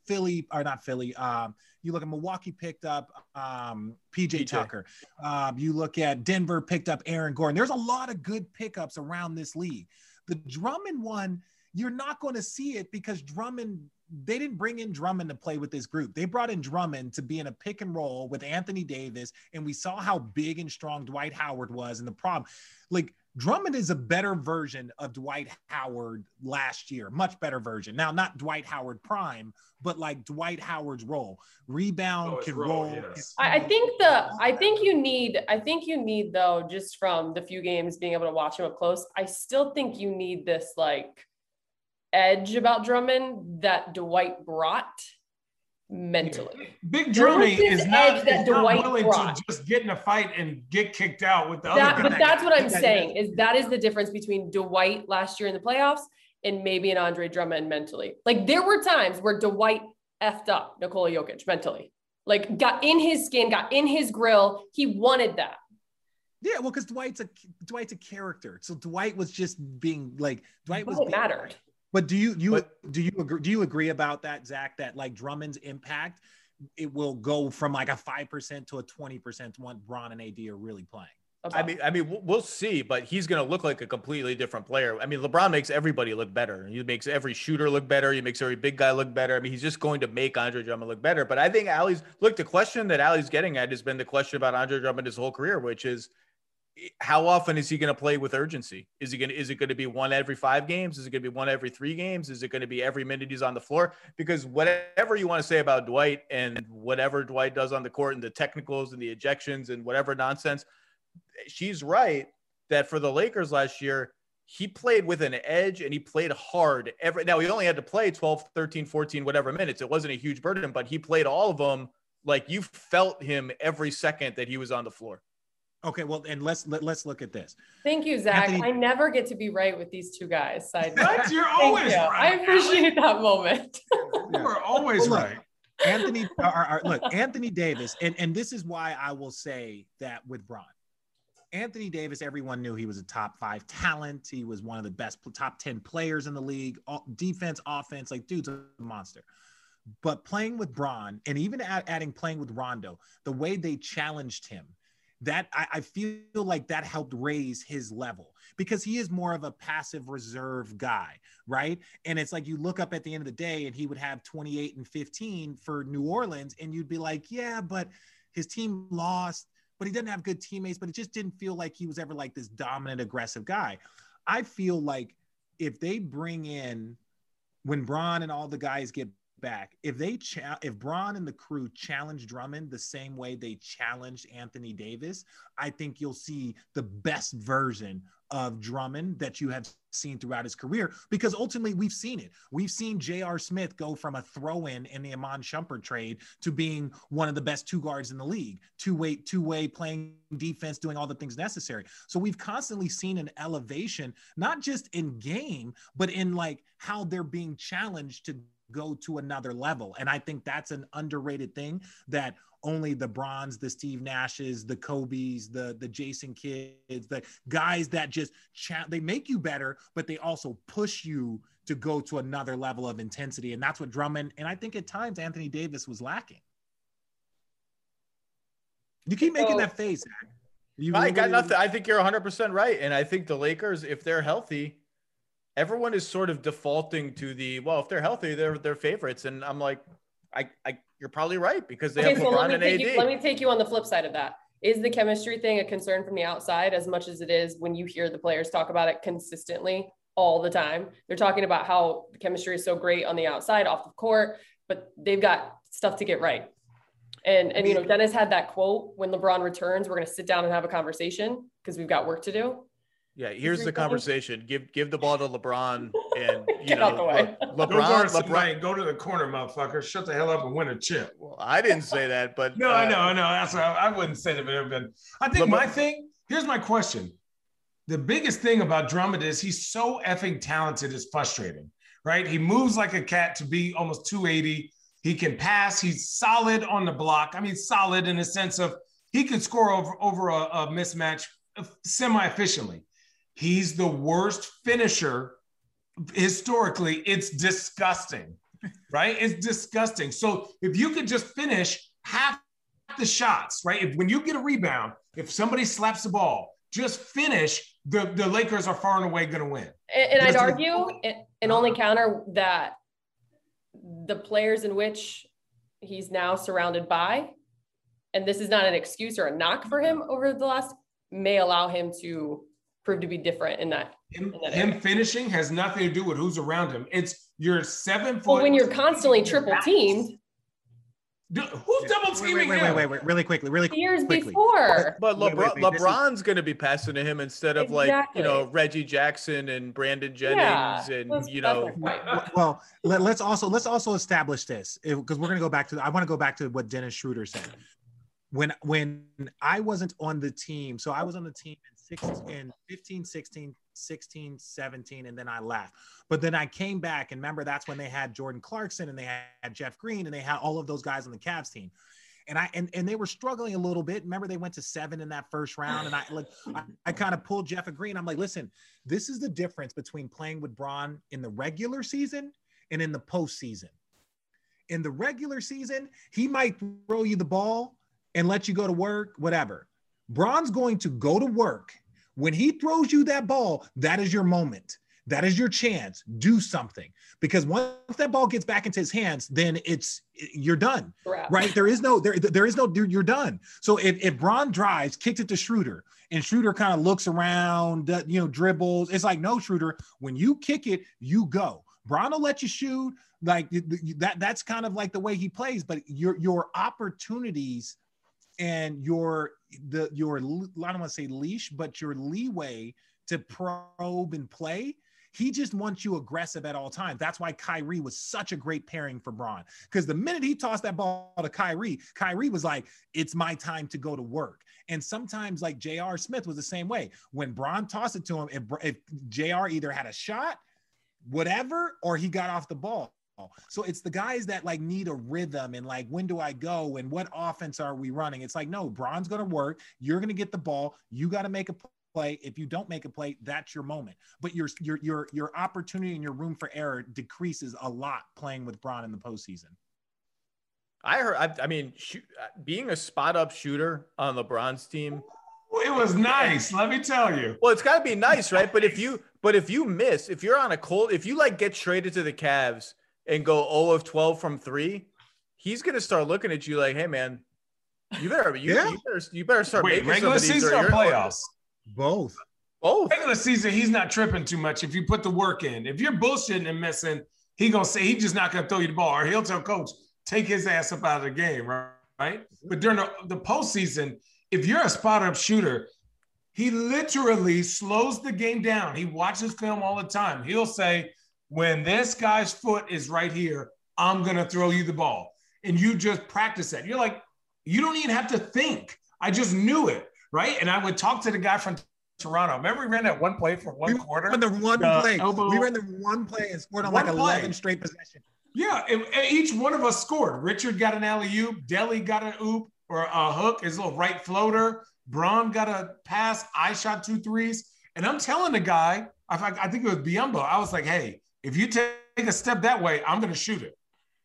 you look at Milwaukee picked up PJ Tucker. You look at Denver picked up Aaron Gordon. There's a lot of good pickups around this league. The Drummond one, you're not going to see it because they didn't bring in Drummond to play with this group. They brought in Drummond to be in a pick and roll with Anthony Davis, and we saw how big and strong Dwight Howard was. And the problem, Drummond is a better version of Dwight Howard last year, much better version. Now, not Dwight Howard prime, but like Dwight Howard's role. Rebound, can roll. Yes. I think you need though, just from the few games being able to watch him up close, I still think you need this edge about Drummond that Dwight brought mentally. Big Drummy is not willing to just get in a fight and get kicked out with the other guy. But that's what I'm saying, that is the difference between Dwight last year in the playoffs and maybe an Andre Drummond mentally. There were times where Dwight effed up Nikola Jokic mentally. Got in his skin, got in his grill. He wanted that. Yeah, well, because Dwight's a character. So Dwight was just being Dwight was mattered. But do you agree about that, Zach? That Drummond's impact, it will go from a 5% to a 20% when Bron and AD are really playing. Okay. I mean, we'll see, but he's going to look like a completely different player. I mean, LeBron makes everybody look better. He makes every shooter look better. He makes every big guy look better. I mean, he's just going to make Andre Drummond look better. But I think the question that Allie's getting at has been the question about Andre Drummond his whole career, which is, how often is he going to play with urgency? Is it going to be one every 5 games? Is it going to be one every 3 games? Is it going to be every minute he's on the floor? Because whatever you want to say about Dwight and whatever Dwight does on the court and the technicals and the ejections and whatever nonsense, she's right that for the Lakers last year, he played with an edge and he played hard. Now he only had to play 12, 13, 14, whatever minutes. It wasn't a huge burden, but he played all of them. You felt him every second that he was on the floor. Okay, well, and let's look at this. Thank you, Zach. I never get to be right with these two guys. You're always right. I appreciate that moment. You are always right. Anthony, Anthony Davis, and this is why I will say that with Bron. Anthony Davis, everyone knew he was a top 5 talent. He was one of the best top 10 players in the league. Defense, offense, dude's a monster. But playing with Bron, and even adding playing with Rondo, the way they challenged him, that I feel like that helped raise his level because he is more of a passive reserve guy, right? And it's you look up at the end of the day and he would have 28 and 15 for New Orleans and you'd be like, yeah, but his team lost, but he didn't have good teammates, but it just didn't feel like he was ever this dominant, aggressive guy. I feel like if they bring in, when Bron and all the guys get back, if Bron and the crew challenge Drummond the same way they challenged Anthony Davis, I think you'll see the best version of Drummond that you have seen throughout his career, because ultimately we've seen it. We've seen J.R. Smith go from a throw-in the Iman Shumpert trade to being one of the best 2 guards in the league, two-way playing defense, doing all the things necessary. So we've constantly seen an elevation, not just in game, but in how they're being challenged to go to another level. And I think that's an underrated thing that only the Brons, the Steve Nashes, the Kobes, the Jason Kidds, the guys that just they make you better, but they also push you to go to another level of intensity. And that's what Drummond, and I think at times Anthony Davis was lacking. You keep making that face. I got nothing. I think you're 100% right. And I think the Lakers, if they're healthy, everyone is sort of defaulting to if they're healthy, they're favorites. And I'm you're probably right because they have so LeBron and AD. let me take you on the flip side of that. Is the chemistry thing a concern from the outside as much as it is when you hear the players talk about it consistently all the time? They're talking about how the chemistry is so great on the outside, off the court, but they've got stuff to get right. And you know, Dennis had that quote, when LeBron returns, we're going to sit down and have a conversation because we've got work to do. Yeah, here's the conversation. Give the ball to LeBron and Get out the way. LeBron, go to the corner, motherfucker. Shut the hell up and win a chip. Well, I didn't say that, but no, I know. That's I wouldn't say that, but I think here's my question. The biggest thing about Drummond is he's so effing talented, it's frustrating, right? He moves like a cat to be almost 280. He can pass. He's solid on the block. I mean, solid in the sense of he can score over a mismatch semi-efficiently. He's the worst finisher historically. It's disgusting, right? It's disgusting. So if you could just finish half the shots, right? When you get a rebound, if somebody slaps the ball, just finish, the Lakers are far and away going to win. And I'd argue and only counter that the players in which he's now surrounded by, and this is not an excuse or a knock for him over the last, may allow him to prove to be different in that. Him finishing has nothing to do with who's around him. It's your 7 foot. Well, when you're constantly triple teamed. Who's double teaming him? Wait, really quickly. Years before. But LeBron's going to be passing to him instead of Reggie Jackson and Brandon Jennings Well, let's also establish this because we're going to go back to. I want to go back to what Dennis Schroeder said. When I wasn't on the team, so I was on the team in 15, 16, 17, and then I left. But then I came back, and remember that's when they had Jordan Clarkson and they had Jeff Green and they had all of those guys on the Cavs team. And they were struggling a little bit. Remember they went to 7 in that first round, and I kind of pulled Jeff Green. I'm like, listen, this is the difference between playing with Bron in the regular season and in the postseason. In the regular season, he might throw you the ball and let you go to work, whatever. Bron's going to go to work. When he throws you that ball, that is your moment. That is your chance. Do something. Because once that ball gets back into his hands, then you're done. Right? There is no, you're done. So if Bron drives, kicks it to Schroeder, and Schroeder kind of looks around, dribbles, it's like, no, Schroeder, when you kick it, you go. Bron will let you shoot. Like that's kind of like the way he plays, but your opportunities and your I don't want to say leash, but your leeway to probe and play, he just wants you aggressive at all times. That's why Kyrie was such a great pairing for Bron, because the minute he tossed that ball to Kyrie was like, it's my time to go to work. And sometimes like J.R. Smith was the same way. When Bron tossed it to him, if J.R. either had a shot, whatever, or he got off the ball. So it's the guys that like need a rhythm and like, when do I go and what offense are we running? It's like, no, Bron's going to work. You're going to get the ball. You got to make a play. If you don't make a play, that's your moment. But your opportunity and your room for error decreases a lot playing with Bron in the postseason. Being a spot up shooter on LeBron's team, it was nice. Let me tell you. Well, it's got to be nice, right? But if you miss, if you're on a cold, if you like get traded to the Cavs and go 0 of 12 from 3, he's going to start looking at you like, hey man, you better start making regular season or playoffs. Both. Regular season, he's not tripping too much if you put the work in. If you're bullshitting and missing, he's just not going to throw you the ball, or he'll tell coach, take his ass up out of the game, right? But during the postseason, if you're a spot-up shooter, he literally slows the game down. He watches film all the time. He'll say, when this guy's foot is right here, I'm going to throw you the ball. And you just practice that. You're like, you don't even have to think. I just knew it, right? And I would talk to the guy from Toronto. Remember we ran that one play for one quarter? We ran the one play and scored on like 11 straight possessions. Yeah, and each one of us scored. Richard got an alley-oop. Deli got an oop or a hook, his little right floater. Bron got a pass. I shot 2 threes. And I'm telling the guy, I think it was Biyombo, I was like, hey, if you take a step that way, I'm going to shoot it.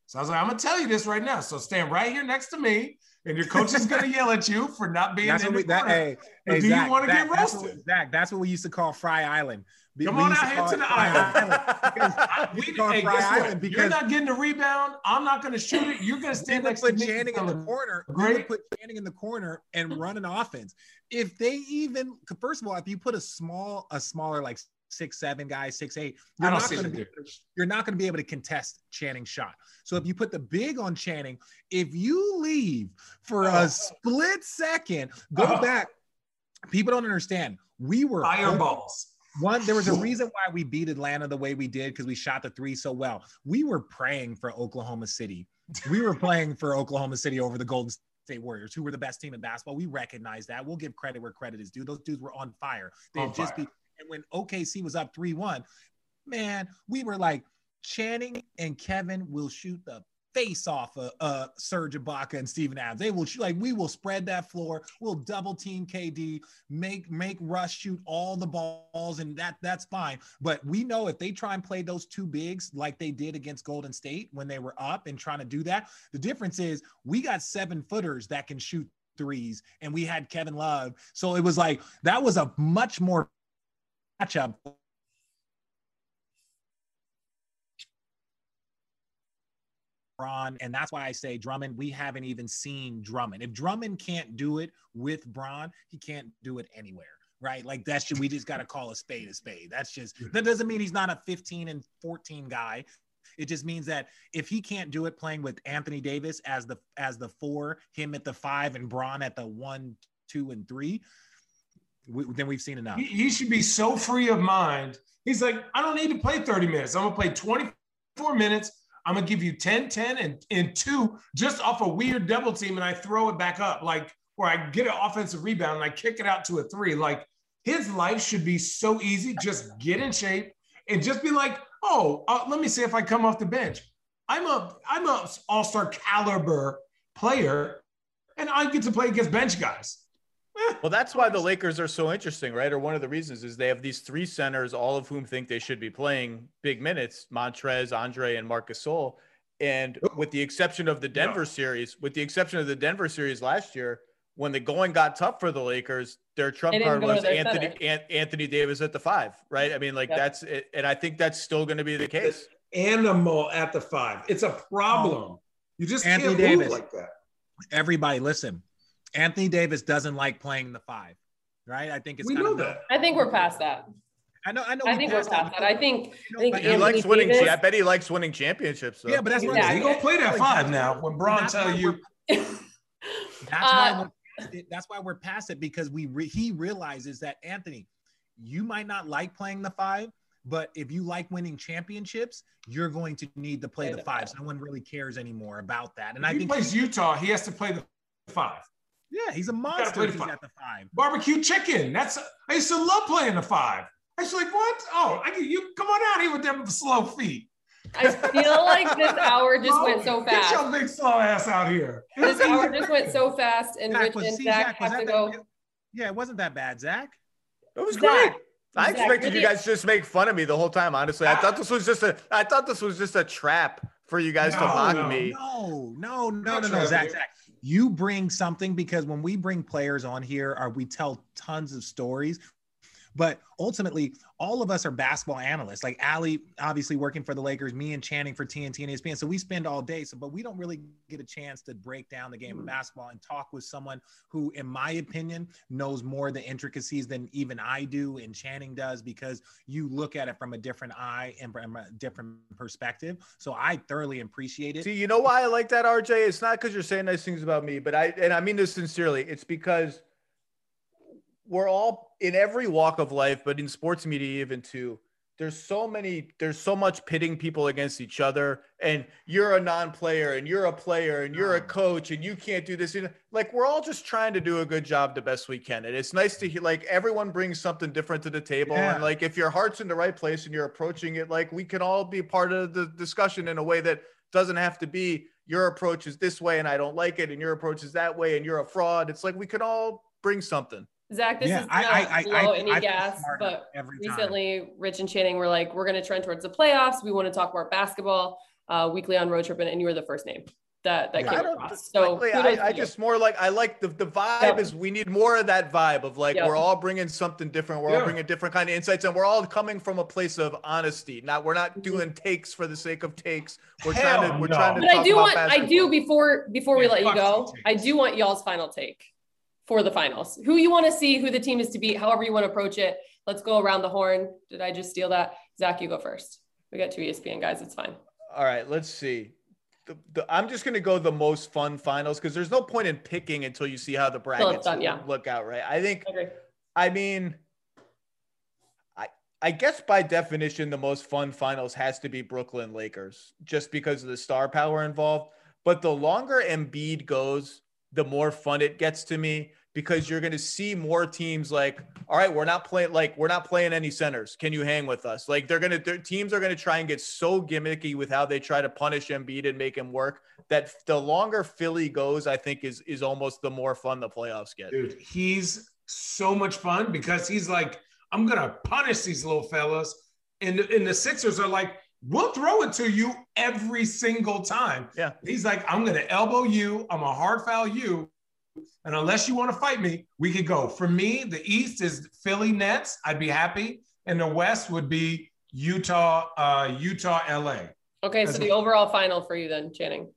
So I was like, I'm going to tell you this right now. So stand right here next to me, and your coach is going to yell at you for not being in the corner. Hey, do Zach, you want to get roasted? Zach, that's what we used to call Fry Island. Come on out here to the island. Because you're not getting the rebound. I'm not going to shoot it. You're going to stand next to me. Channing in the corner. Great. Put Channing in the corner and run an offense. If they even, first of all, if you put a smaller like 6'7" guy, 6'8", you're not going to be able to contest Channing's shot. So if you put the big on Channing, if you leave for a split second, go back. People don't understand. We were fireballs. There was a reason why we beat Atlanta the way we did, because we shot the three so well. We were praying for Oklahoma City. We were playing for Oklahoma City over the Golden State Warriors, who were the best team in basketball. We recognize that. We'll give credit where credit is due. Those dudes were on fire. And when OKC was up 3-1, man, we were like, Channing and Kevin will shoot the face off of Serge Ibaka and Steven Adams. They will we will spread that floor. We'll double team KD, make Russ shoot all the balls, and that's fine. But we know if they try and play those two bigs like they did against Golden State when they were up and trying to do that, the difference is we got 7-footers that can shoot threes, and we had Kevin Love. So it was like that was a much more matchup. And that's why I say Drummond, we haven't even seen Drummond. If Drummond can't do it with Bron, he can't do it anywhere, right? Like we just got to call a spade a spade. That doesn't mean he's not a 15 and 14 guy. It just means that if he can't do it playing with Anthony Davis as the 4, him at the 5, and Bron at the 1, 2, and 3, then we've seen enough. He should be so free of mind. He's like, I don't need to play 30 minutes. I'm going to play 24 minutes. I'm going to give you 10, 10, and 2 just off a weird double team, and I throw it back up, or I get an offensive rebound and I kick it out to a 3. Like, his life should be so easy. Just get in shape and just be like, let me see if I come off the bench. I'm a all-star caliber player, and I get to play against bench guys. Well, that's why the Lakers are so interesting, right? Or one of the reasons is they have these 3 centers, all of whom think they should be playing big minutes: Montrez, Andre, and Marc Gasol. And with the exception of the Denver series, last year, when the going got tough for the Lakers, their trump card was Anthony Davis at the 5, right? I mean, that's it. And I think that's still going to be the case. Animal at the 5. It's a problem. You just can't move like that. Everybody, listen. Anthony Davis doesn't like playing the 5, right? I think we know that. I think we're past that. I know. I think we're past that. I think he likes winning. I bet he likes winning championships. Though. Yeah, but that's what he's gonna play that 5 now. When Bron tell you, that's why we're past it, because he realizes that, Anthony, you might not like playing the 5, but if you like winning championships, you're going to need to play the 5. So no one really cares anymore about that. And if he plays Utah, he has to play the 5. Yeah, he's a monster if he's at the 5. Barbecue chicken. I used to love playing the 5. I was like, what? You come on out here with them slow feet. I feel like this hour just went so fast. Get your big slow ass out here. This hour just went so fast, and Rich and Zach have to go. Yeah, it wasn't that bad, Zach. It was great. I expected you guys to just make fun of me the whole time. Honestly, I thought this was just a trap for you guys to mock me. No, Zach. You bring something, because when we bring players on here, we tell tons of stories. But ultimately, all of us are basketball analysts. Like Ali, obviously working for the Lakers, me and Channing for TNT and ESPN. So we spend all day. But we don't really get a chance to break down the game of basketball and talk with someone who, in my opinion, knows more the intricacies than even I do and Channing does, because you look at it from a different eye and from a different perspective. So I thoroughly appreciate it. See, you know why I like that, RJ? It's not because you're saying nice things about me, but I mean this sincerely. It's because we're all in every walk of life, but in sports media even too, there's so much pitting people against each other, and you're a non-player and you're a player and you're a coach and you can't do this. Like, we're all just trying to do a good job the best we can. And it's nice to hear, like, everyone brings something different to the table. Yeah. And like, if your heart's in the right place and you're approaching it, like, we can all be part of the discussion in a way that doesn't have to be your approach is this way and I don't like it, and your approach is that way and you're a fraud. It's like, we can all bring something. Zach, this is not blow any gas, but recently Rich and Channing were like, we're going to trend towards the playoffs. We want to talk more basketball. weekly on Road Trippin', and you were the first name that came across. So I just more like, I like the vibe is we need more of that vibe of like, we're all bringing something different. We're all bringing different kind of insights, and we're all coming from a place of honesty. We're not doing takes for the sake of takes. We're trying to but I do before we let you go, I do want y'all's final take for the finals. Who you want to see, who the team is to beat, however you want to approach it. Let's go around the horn. Did I just steal that? Zach, you go first. We got 2 ESPN guys. It's fine. All right, let's see. I'm just going to go the most fun finals because there's no point in picking until you see how the brackets look out, right? I guess by definition, the most fun finals has to be Brooklyn Lakers just because of the star power involved. But the longer Embiid goes, the more fun it gets to me because you're going to see more teams like, all right, we're not playing any centers. Can you hang with us? Like their teams are going to try and get so gimmicky with how they try to punish Embiid and make him work that the longer Philly goes, I think is almost the more fun the playoffs get. Dude, he's so much fun because he's like, I'm going to punish these little fellas. And the Sixers are like, we'll throw it to you every single time. Yeah. He's like, I'm going to elbow you. I'm a hard foul you. And unless you want to fight me, we could go. For me, the East is Philly Nets. I'd be happy. And the West would be Utah, LA. Okay. So the overall final for you then, Channing.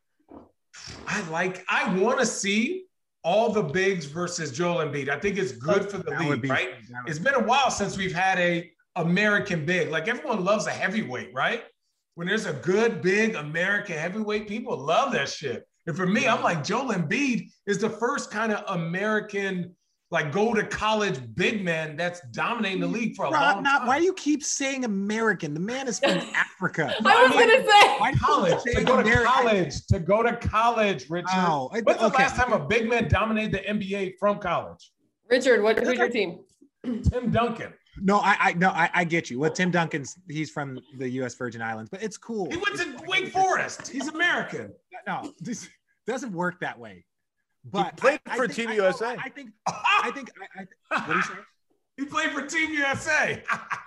I want to see all the bigs versus Joel Embiid. I think it's good for the league, right? It's been a while since we've had a American big. Like everyone loves a heavyweight, right? When there's a good, big American heavyweight, people love that shit. And for me, I'm like, Joel Embiid is the first kind of American, like go to college big man that's dominating the league for a long time. Why do you keep saying American? The man is from Africa. I was going to say. Why college? To go to college, Richard. Oh, When's the last time a big man dominated the NBA from college? Richard, who's your team? Tim Duncan. No, I get you. Well, Tim Duncan's, he's from the U.S. Virgin Islands, but it's cool. He went to Wake Forest. He's American. No, this doesn't work that way. But he played for Team USA. I think. What do you say? He played for Team USA.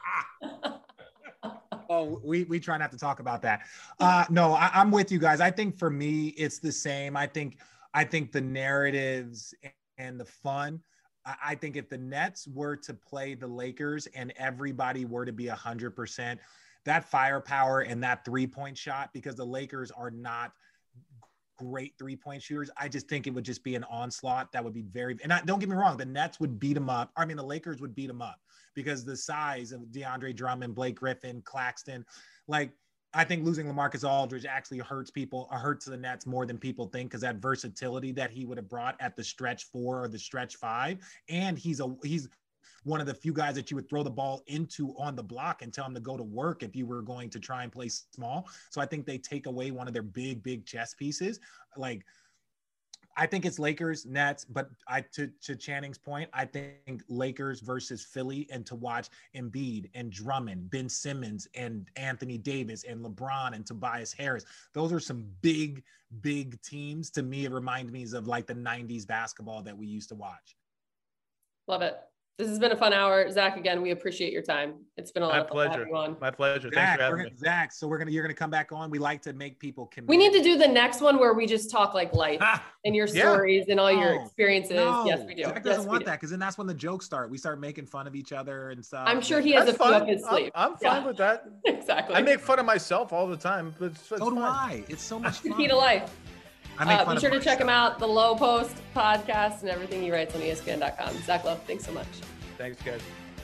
Oh, we try not to talk about that. No, I'm with you guys. I think for me, it's the same. I think the narratives and the fun. I think if the Nets were to play the Lakers and everybody were to be 100%, that firepower and that 3-point shot, because the Lakers are not great 3-point shooters, I just think it would just be an onslaught that would be don't get me wrong, the Nets would beat them up. I mean, the Lakers would beat them up because the size of DeAndre Drummond, Blake Griffin, Claxton, like, I think losing LaMarcus Aldridge actually hurts the Nets more than people think, because that versatility that he would have brought at the stretch 4 or the stretch 5, and he's one of the few guys that you would throw the ball into on the block and tell him to go to work if you were going to try and play small. So I think they take away one of their big chess pieces. Like, I think it's Lakers, Nets, but to Channing's point, I think Lakers versus Philly, and to watch Embiid and Drummond, Ben Simmons and Anthony Davis and LeBron and Tobias Harris. Those are some big teams. To me, it reminds me of like the 90s basketball that we used to watch. Love it. This has been a fun hour. Zach, again, we appreciate your time. It's been a lot of fun having you on. My pleasure. Thanks for having me. Zach, so you're gonna come back on. We like to make people commit. We need to do the next one where we just talk like life and your stories and all your experiences. No. Yes, we do. Zach doesn't want that, because then that's when the jokes start. We start making fun of each other and stuff. I'm sure he has a few up his sleeve. I'm fine with that. Exactly. I make fun of myself all the time, but so do I. It's so much fun. Key to life. Be sure to check him out, the Low Post podcast and everything he writes on ESPN.com. Zach Lowe, thanks so much. Thanks, guys.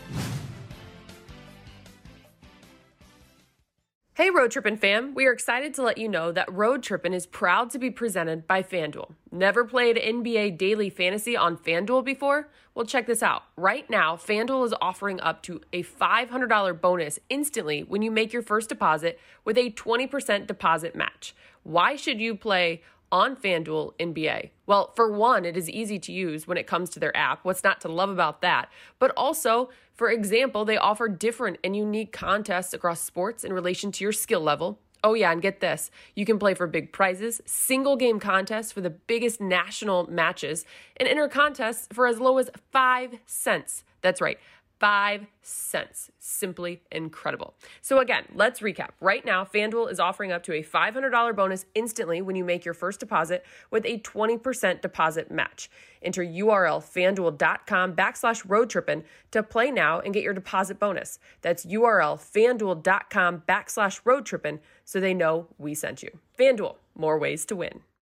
Hey, Road Trippin' fam. We are excited to let you know that Road Trippin' is proud to be presented by FanDuel. Never played NBA Daily Fantasy on FanDuel before? Well, check this out. Right now, FanDuel is offering up to a $500 bonus instantly when you make your first deposit with a 20% deposit match. Why should you play on FanDuel NBA? Well, for one, it is easy to use when it comes to their app. What's not to love about that? But also, for example, they offer different and unique contests across sports in relation to your skill level. Oh yeah, and get this. You can play for big prizes, single game contests for the biggest national matches, and enter contests for as low as 5 cents. That's right, 5 cents. Simply incredible. So again, let's recap. Right now, FanDuel is offering up to a $500 bonus instantly when you make your first deposit with a 20% deposit match. Enter URL FanDuel.com/roadtrippin to play now and get your deposit bonus. That's URL FanDuel.com/roadtrippin so they know we sent you. FanDuel, more ways to win.